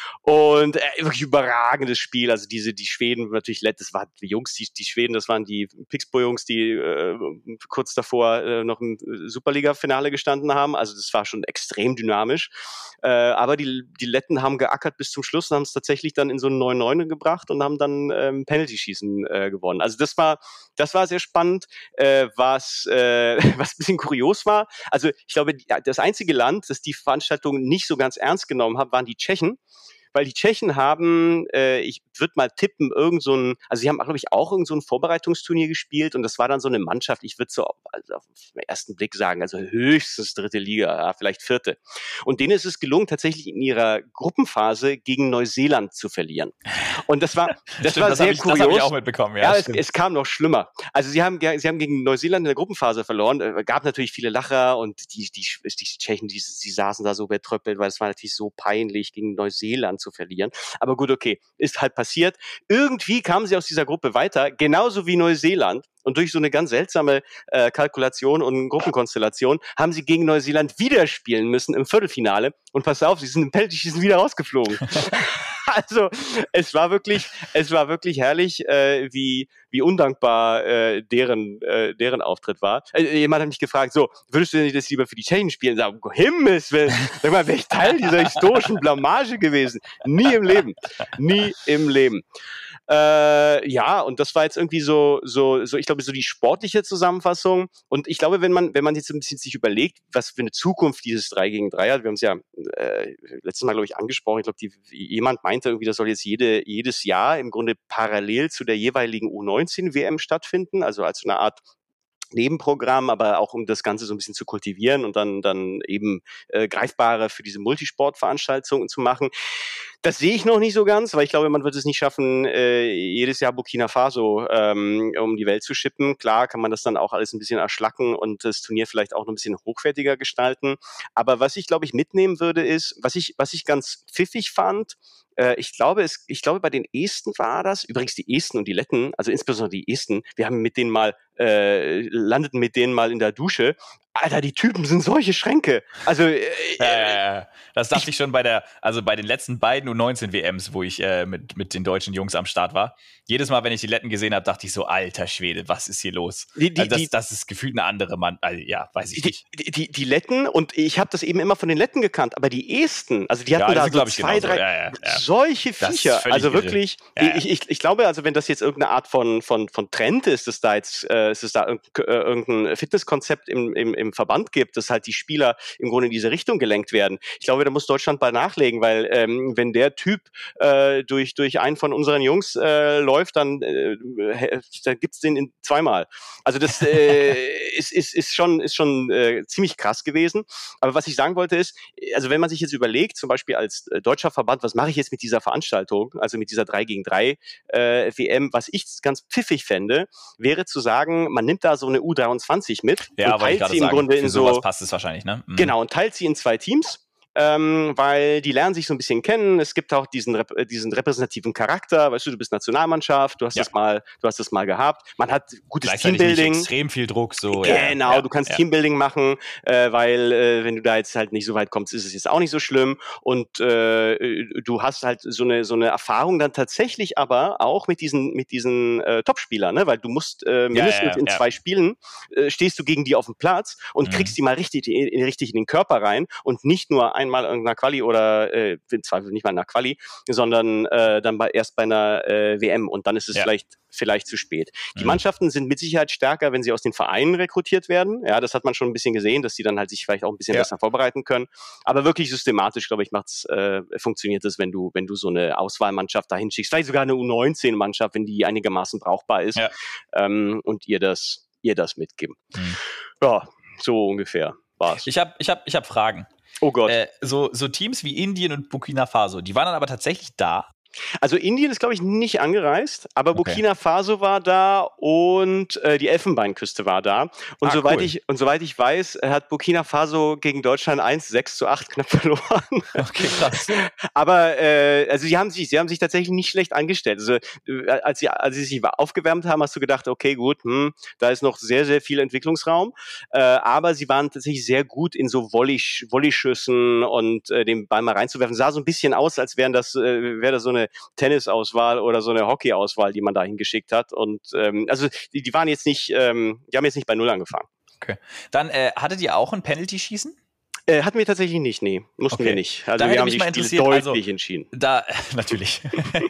Und wirklich überragendes Spiel. Also die Schweden, natürlich das waren die Jungs, die Schweden, das waren die Pixbo-Jungs, die kurz davor noch im Superliga-Finale gestanden haben. Also das war schon extrem dynamisch. Aber die Letten haben geackert bis zum Schluss und haben es tatsächlich dann in so einen 9-9 gebracht und haben dann Penalty-Schießen gewonnen. Also das war sehr spannend, was ein bisschen kurios war. Also ich glaube, das einzige Land, das die Veranstaltung nicht so ganz ernst genommen hat, waren die Tschechen. Weil die Tschechen haben, ich würde mal tippen, sie haben, glaube ich, auch irgend so ein Vorbereitungsturnier gespielt und das war dann so eine Mannschaft, ich würde so auf den ersten Blick sagen, also höchstens 3. Liga, ja, vielleicht 4. Und denen ist es gelungen, tatsächlich in ihrer Gruppenphase gegen Neuseeland zu verlieren. Und das war sehr kurios. Das habe ich auch mitbekommen, ja. Ja, es kam noch schlimmer. Also sie haben gegen Neuseeland in der Gruppenphase verloren, gab natürlich viele Lacher und die Tschechen, die saßen da so betröppelt, weil es war natürlich so peinlich, gegen Neuseeland zu verlieren. Aber gut, okay, ist halt passiert. Irgendwie kamen sie aus dieser Gruppe weiter, genauso wie Neuseeland. Und durch so eine ganz seltsame Kalkulation und Gruppenkonstellation haben sie gegen Neuseeland wieder spielen müssen im Viertelfinale. Und pass auf, sie sind im Penalty-Schießen wieder rausgeflogen. Also es war wirklich herrlich, wie undankbar deren Auftritt war. Jemand hat mich gefragt, so, würdest du denn das lieber für die Tschechen spielen? Sag, um Himmels Willen, sag mal, wäre ich Teil dieser historischen Blamage gewesen? Nie im Leben. Nie im Leben. Ja, und das war jetzt irgendwie so, ich glaube, so die sportliche Zusammenfassung. Und ich glaube, wenn man jetzt ein bisschen sich überlegt, was für eine Zukunft dieses 3 gegen 3 hat, wir haben es ja letztes Mal, glaube ich, angesprochen. Ich glaube, jemand meinte irgendwie, das soll jetzt jedes Jahr im Grunde parallel zu der jeweiligen U19-WM stattfinden, also als so eine Art Nebenprogramm, aber auch um das Ganze so ein bisschen zu kultivieren und dann eben greifbarer für diese Multisportveranstaltungen zu machen. Das sehe ich noch nicht so ganz, weil ich glaube, man wird es nicht schaffen, jedes Jahr Burkina Faso um die Welt zu schippen. Klar kann man das dann auch alles ein bisschen erschlacken und das Turnier vielleicht auch noch ein bisschen hochwertiger gestalten. Aber was ich, glaube ich, mitnehmen würde, ist, was ich ganz pfiffig fand, ich glaube, bei den Esten war das, übrigens die Esten und die Letten, also insbesondere die Esten, wir haben landeten mit denen mal in der Dusche. Alter, die Typen sind solche Schränke. Also das dachte ich schon bei den letzten beiden U19-WMs, wo ich mit den deutschen Jungs am Start war. Jedes Mal, wenn ich die Letten gesehen habe, dachte ich so, alter Schwede, was ist hier los? Das ist gefühlt eine andere Mann. Also, ja, weiß ich nicht. Die Letten, und ich habe das eben immer von den Letten gekannt, aber die Esten, also die hatten da so 2, 3 solche Viecher. Also wirklich, ich glaube, also wenn das jetzt irgendeine Art von Trend ist, dass da jetzt irgendein Fitnesskonzept im Verband gibt, dass halt die Spieler im Grunde in diese Richtung gelenkt werden. Ich glaube, da muss Deutschland bei nachlegen, weil wenn der Typ durch einen von unseren Jungs läuft, dann gibt's den zweimal. Also das ist schon ziemlich krass gewesen. Aber was ich sagen wollte ist, also wenn man sich jetzt überlegt, zum Beispiel als deutscher Verband, was mache ich jetzt mit dieser Veranstaltung, also mit dieser 3 gegen 3 WM, was ich ganz pfiffig fände, wäre zu sagen, man nimmt da so eine U23 mit und teilt sie im Grunde in so, sowas passt es wahrscheinlich, ne? Mhm. Genau, und teilt sie in 2 Teams. Weil die lernen sich so ein bisschen kennen. Es gibt auch diesen repräsentativen Charakter. Weißt du bist Nationalmannschaft, du hast das mal gehabt. Man hat gutes Teambuilding. Nicht extrem viel Druck, so. Genau, du kannst Teambuilding machen, weil wenn du da jetzt halt nicht so weit kommst, ist es jetzt auch nicht so schlimm. Und du hast halt so eine Erfahrung dann tatsächlich aber auch mit diesen Topspielern, ne? Weil du musst mindestens in 2 Spielen stehst du gegen die auf dem Platz und kriegst die mal richtig in den Körper rein und nicht nur einmal mal in einer Quali oder im Zweifel nicht mal in einer Quali, sondern dann erst bei einer WM und dann ist es vielleicht zu spät. Die Mannschaften sind mit Sicherheit stärker, wenn sie aus den Vereinen rekrutiert werden. Ja, das hat man schon ein bisschen gesehen, dass die dann halt sich vielleicht auch ein bisschen besser vorbereiten können. Aber wirklich systematisch, glaube ich, funktioniert es, wenn du so eine Auswahlmannschaft dahin schickst. Vielleicht sogar eine U19-Mannschaft, wenn die einigermaßen brauchbar ist und ihr das mitgeben. Ja, so ungefähr war's. Ich hab Fragen. Oh Gott. So Teams wie Indien und Burkina Faso, die waren dann aber tatsächlich da. Also Indien ist, glaube ich, nicht angereist, aber Burkina Faso war da und die Elfenbeinküste war da. Und soweit ich weiß, hat Burkina Faso gegen Deutschland 6-8 knapp verloren. Okay, krass. Aber also sie haben sich tatsächlich nicht schlecht angestellt. Also als sie sich aufgewärmt haben, hast du gedacht, okay, gut, da ist noch sehr, sehr viel Entwicklungsraum. Aber sie waren tatsächlich sehr gut in so Volleyschüssen und den Ball mal reinzuwerfen. Sah so ein bisschen aus, als wäre das so eine Tennisauswahl oder so eine Hockeyauswahl, die man da hingeschickt hat. Und also die waren jetzt nicht, die haben jetzt nicht bei Null angefangen. Okay. Dann hattet ihr auch ein Penalty-Schießen? Hatten wir tatsächlich nicht, nee. Mussten wir nicht. Also wir haben die Spiele deutlich entschieden. Natürlich.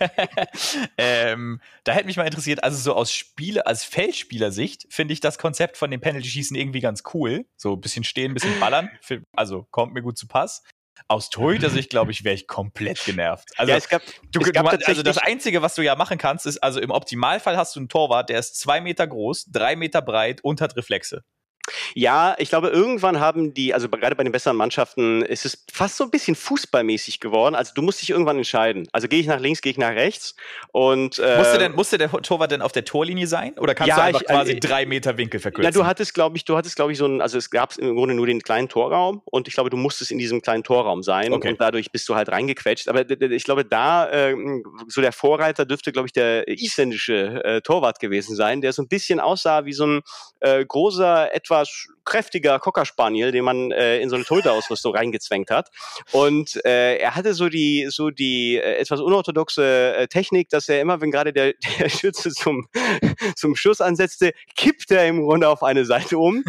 Da hätte mich mal interessiert, also so als Feldspielersicht finde ich das Konzept von dem Penalty-Schießen irgendwie ganz cool. So ein bisschen stehen, ein bisschen ballern. Also kommt mir gut zu Pass. Aus Torhüter-Sicht, glaube ich, wäre ich komplett genervt. Also, also das Einzige, was du ja machen kannst, ist, also im Optimalfall hast du einen Torwart, der ist 2 Meter groß, 3 Meter breit und hat Reflexe. Ja, ich glaube, irgendwann haben also gerade bei den besseren Mannschaften, ist es fast so ein bisschen fußballmäßig geworden. Also du musst dich irgendwann entscheiden. Also gehe ich nach links, gehe ich nach rechts. Und musste der Torwart denn auf der Torlinie sein? Oder kannst du einfach quasi 3 Meter Winkel verkürzen? Ja, du hattest, glaube ich, so also es gab im Grunde nur den kleinen Torraum und ich glaube, du musstest in diesem kleinen Torraum sein und dadurch bist du halt reingequetscht. Aber ich glaube, so der Vorreiter dürfte, glaube ich, der isländische Torwart gewesen sein, der so ein bisschen aussah wie so ein großer, etwas kräftiger Cocker Spaniel, den man in so eine Torhüterausrüstung reingezwängt hat. Und er hatte so die etwas unorthodoxe Technik, dass er immer, wenn gerade der Schütze zum Schuss ansetzte, kippt er im Grunde auf eine Seite um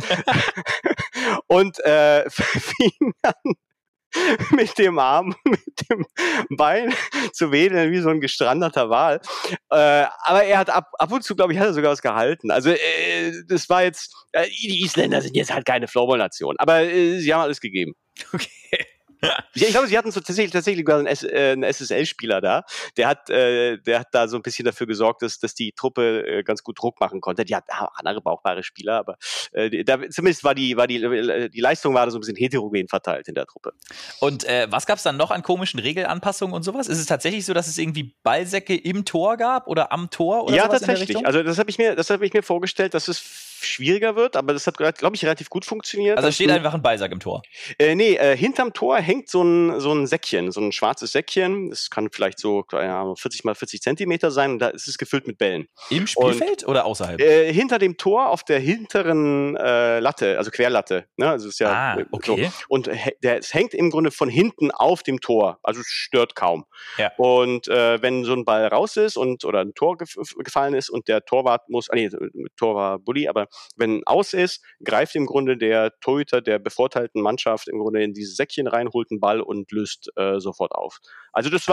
und fing dann mit dem Arm, mit dem Bein zu wedeln, wie so ein gestrandeter Wal. Aber er hat ab und zu, glaube ich, hat er sogar was gehalten. Also das war jetzt, die Isländer sind jetzt halt keine Floorball-Nation, aber sie haben alles gegeben. Okay. Ich glaube, sie hatten so tatsächlich sogar einen SSL-Spieler da. Der hat da so ein bisschen dafür gesorgt, dass die Truppe ganz gut Druck machen konnte. Die hat andere brauchbare Spieler, aber zumindest war die Leistung war da so ein bisschen heterogen verteilt in der Truppe. Und was gab es dann noch an komischen Regelanpassungen und sowas? Ist es tatsächlich so, dass es irgendwie Ballsäcke im Tor gab oder am Tor oder sowas? Ja, tatsächlich. Also das habe ich mir vorgestellt, dass es schwieriger wird, aber das hat, glaube ich, relativ gut funktioniert. Also steht einfach ein Ballsack im Tor? Nee, hinterm Tor hängt so ein Säckchen, so ein schwarzes Säckchen. Das kann vielleicht so 40 mal 40 Zentimeter sein und da ist es gefüllt mit Bällen. Im Spielfeld oder außerhalb? Hinter dem Tor auf der hinteren Latte, also Querlatte. Ne? Also ist ja okay. So. Und es hängt im Grunde von hinten auf dem Tor, also es stört kaum. Ja. Und wenn so ein Ball raus ist oder ein Tor gefallen ist und der Torwart Tor war Bulli, aber wenn aus ist, greift im Grunde der Torhüter der bevorteilten Mannschaft im Grunde in dieses Säckchen rein, holt einen Ball und löst sofort auf. Also das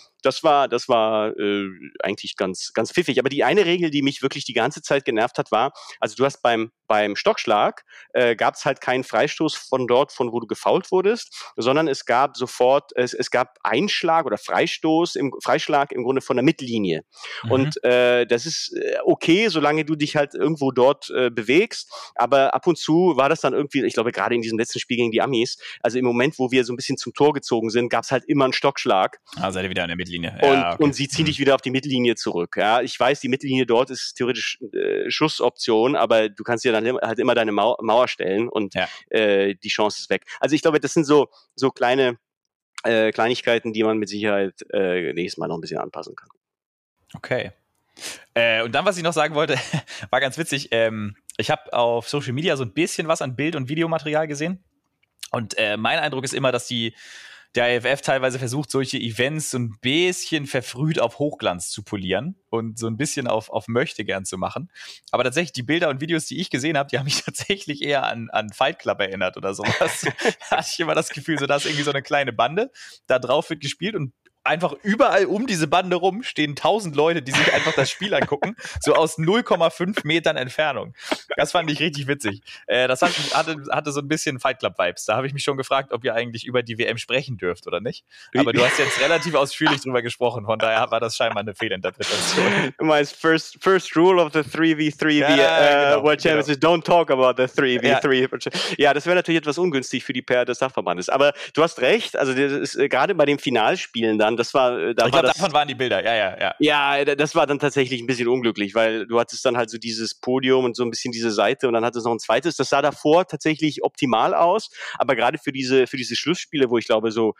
war eigentlich ganz, ganz pfiffig. Aber die eine Regel, die mich wirklich die ganze Zeit genervt hat, war, also du hast beim Stockschlag gab es halt keinen Freistoß von wo du gefoult wurdest, sondern es gab Einschlag oder Freischlag im Grunde von der Mittellinie. Mhm. Und das ist okay, solange du dich halt irgendwo dort bewegst. Aber ab und zu war das dann irgendwie, ich glaube gerade in diesem letzten Spiel gegen die Amis, also im Moment, wo wir so ein bisschen zum Tor gezogen sind, gab es halt immer einen Stockschlag. Seid ihr wieder an der Mittellinie. Und sie ziehen dich wieder auf die Mittellinie zurück. Ja, ich weiß, die Mittellinie dort ist theoretisch Schussoption, aber du kannst dir dann halt immer deine Mauer stellen und die Chance ist weg. Also ich glaube, das sind so kleine Kleinigkeiten, die man mit Sicherheit nächstes Mal noch ein bisschen anpassen kann. Okay. Und dann, was ich noch sagen wollte, war ganz witzig. Ich habe auf Social Media so ein bisschen was an Bild- und Videomaterial gesehen. Und mein Eindruck ist immer, dass die der IFF teilweise versucht, solche Events so ein bisschen verfrüht auf Hochglanz zu polieren und so ein bisschen auf Möchtegern zu machen. Aber tatsächlich, die Bilder und Videos, die ich gesehen habe, die haben mich tatsächlich eher an Fight Club erinnert oder sowas. Da hatte ich immer das Gefühl, so da ist irgendwie so eine kleine Bande, da drauf wird gespielt und einfach überall um diese Bande rum stehen 1000 Leute, die sich einfach das Spiel angucken, so aus 0,5 Metern Entfernung. Das fand ich richtig witzig. Das hatte so ein bisschen Fight Club-Vibes. Da habe ich mich schon gefragt, ob ihr eigentlich über die WM sprechen dürft oder nicht. Aber du hast jetzt relativ ausführlich drüber gesprochen, von daher war das scheinbar eine Fehlinterpretation. Du meinst, first rule of the 3v3 World Champions is don't talk about the 3v3. Ja, das wäre natürlich etwas ungünstig für die Pair des Dachverbandes. Aber du hast recht, also das ist gerade bei den Finalspielen dann, ich glaube, davon waren die Bilder, ja. Ja, das war dann tatsächlich ein bisschen unglücklich, weil du hattest dann halt so dieses Podium und so ein bisschen diese Seite und dann hattest du noch ein zweites. Das sah davor tatsächlich optimal aus, aber gerade für diese Schlussspiele, wo ich glaube so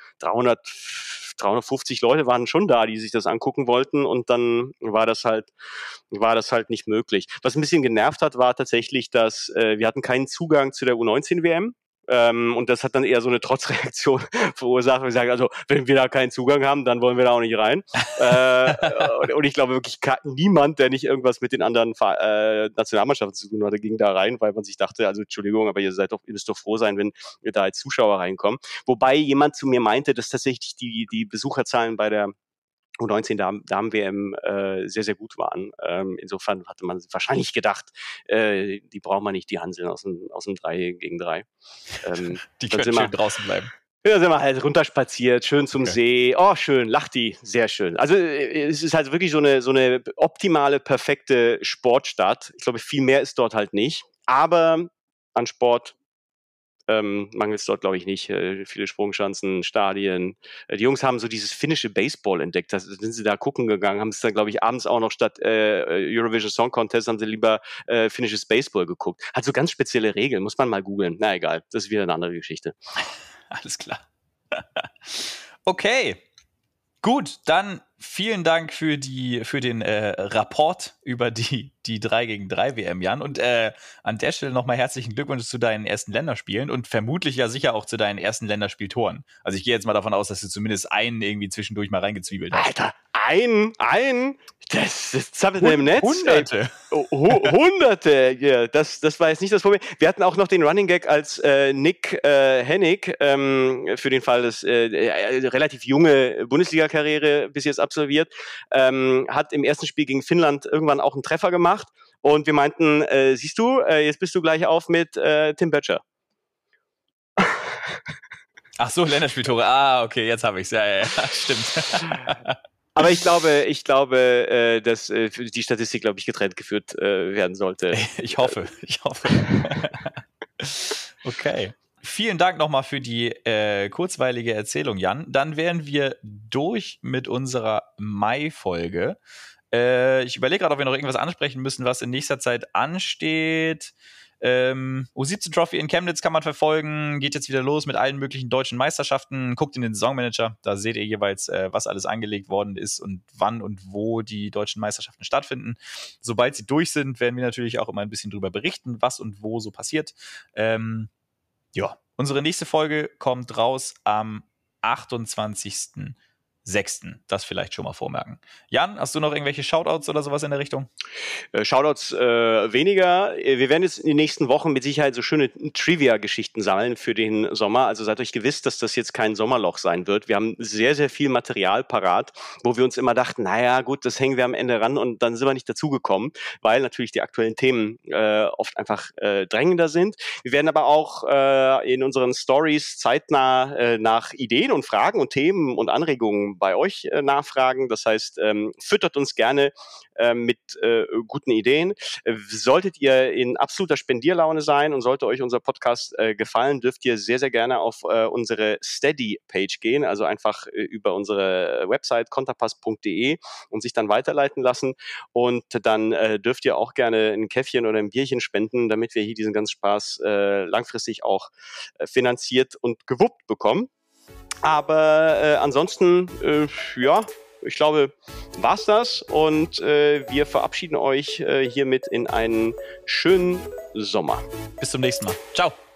350 Leute waren schon da, die sich das angucken wollten und dann war das halt nicht möglich. Was ein bisschen genervt hat, war tatsächlich, dass wir hatten keinen Zugang zu der U19-WM. Und das hat dann eher so eine Trotzreaktion verursacht. Wir sagen, also wenn wir da keinen Zugang haben, dann wollen wir da auch nicht rein. Und ich glaube wirklich niemand, der nicht irgendwas mit den anderen Nationalmannschaften zu tun hatte, ging da rein, weil man sich dachte, also Entschuldigung, aber ihr müsst doch froh sein, wenn da als Zuschauer reinkommen. Wobei jemand zu mir meinte, dass tatsächlich die Besucherzahlen bei der U19 Damen-WM sehr, sehr gut waren. Insofern hatte man wahrscheinlich gedacht, die braucht man nicht, die Hanseln aus dem 3 gegen 3. Die können schön draußen bleiben. Ja, sind wir halt runterspaziert, schön zum See. Oh, schön, lacht die, sehr schön. Also es ist halt wirklich so eine optimale, perfekte Sportstadt. Ich glaube, viel mehr ist dort halt nicht. Aber an Sport mangelt es dort, glaube ich, nicht. Viele Sprungschanzen, Stadien. Die Jungs haben so dieses finnische Baseball entdeckt. Da sind sie da gucken gegangen, haben es dann, glaube ich, abends auch noch statt Eurovision Song Contest, haben sie lieber finnisches Baseball geguckt. Hat so ganz spezielle Regeln, muss man mal googeln. Na egal, das ist wieder eine andere Geschichte. Alles klar. Okay. Gut, dann vielen Dank für den Rapport über die 3 gegen 3 WM, Jan. Und an der Stelle nochmal herzlichen Glückwunsch zu deinen ersten Länderspielen und vermutlich ja sicher auch zu deinen ersten Länderspieltoren. Also ich gehe jetzt mal davon aus, dass du zumindest einen irgendwie zwischendurch mal reingezwiebelt hast. Alter, das zappelt im Netz. Hunderte. Hunderte, yeah. Das war jetzt nicht das Problem. Wir hatten auch noch den Running Gag, als Nick Hennig für den Fall, dass relativ junge Bundesliga-Karriere bis jetzt absolviert, hat im ersten Spiel gegen Finnland irgendwann auch einen Treffer gemacht und wir meinten, siehst du, jetzt bist du gleich auf mit Tim Böttcher. Ach so, Länderspieltore. Ah, okay, jetzt habe ich's. Ja, stimmt. Aber ich glaube, dass die Statistik, glaube ich, getrennt geführt werden sollte. Ich hoffe. Okay. Vielen Dank nochmal für die kurzweilige Erzählung, Jan. Dann wären wir durch mit unserer Mai-Folge. Ich überlege gerade, ob wir noch irgendwas ansprechen müssen, was in nächster Zeit ansteht. U17 Trophy in Chemnitz kann man verfolgen, geht jetzt wieder los mit allen möglichen deutschen Meisterschaften. Guckt in den Saisonmanager, da seht ihr jeweils, was alles angelegt worden ist und wann und wo die deutschen Meisterschaften stattfinden. Sobald sie durch sind, werden wir natürlich auch immer ein bisschen drüber berichten, was und wo so passiert. Unsere nächste Folge kommt raus am 28.06. Das vielleicht schon mal vormerken. Jan, hast du noch irgendwelche Shoutouts oder sowas in der Richtung? Shoutouts weniger. Wir werden jetzt in den nächsten Wochen mit Sicherheit so schöne Trivia-Geschichten sammeln für den Sommer. Also seid euch gewiss, dass das jetzt kein Sommerloch sein wird. Wir haben sehr, sehr viel Material parat, wo wir uns immer dachten, naja gut, das hängen wir am Ende ran und dann sind wir nicht dazugekommen, weil natürlich die aktuellen Themen oft einfach drängender sind. Wir werden aber auch in unseren Stories zeitnah nach Ideen und Fragen und Themen und Anregungen bei euch nachfragen. Das heißt, füttert uns gerne mit guten Ideen. Solltet ihr in absoluter Spendierlaune sein und sollte euch unser Podcast gefallen, dürft ihr sehr, sehr gerne auf unsere Steady-Page gehen, also einfach über unsere Website konterpass.de und sich dann weiterleiten lassen. Und dann dürft ihr auch gerne ein Käffchen oder ein Bierchen spenden, damit wir hier diesen ganzen Spaß langfristig auch finanziert und gewuppt bekommen. Aber ansonsten, ich glaube, war's das und wir verabschieden euch hiermit in einen schönen Sommer. Bis zum nächsten Mal. Ciao.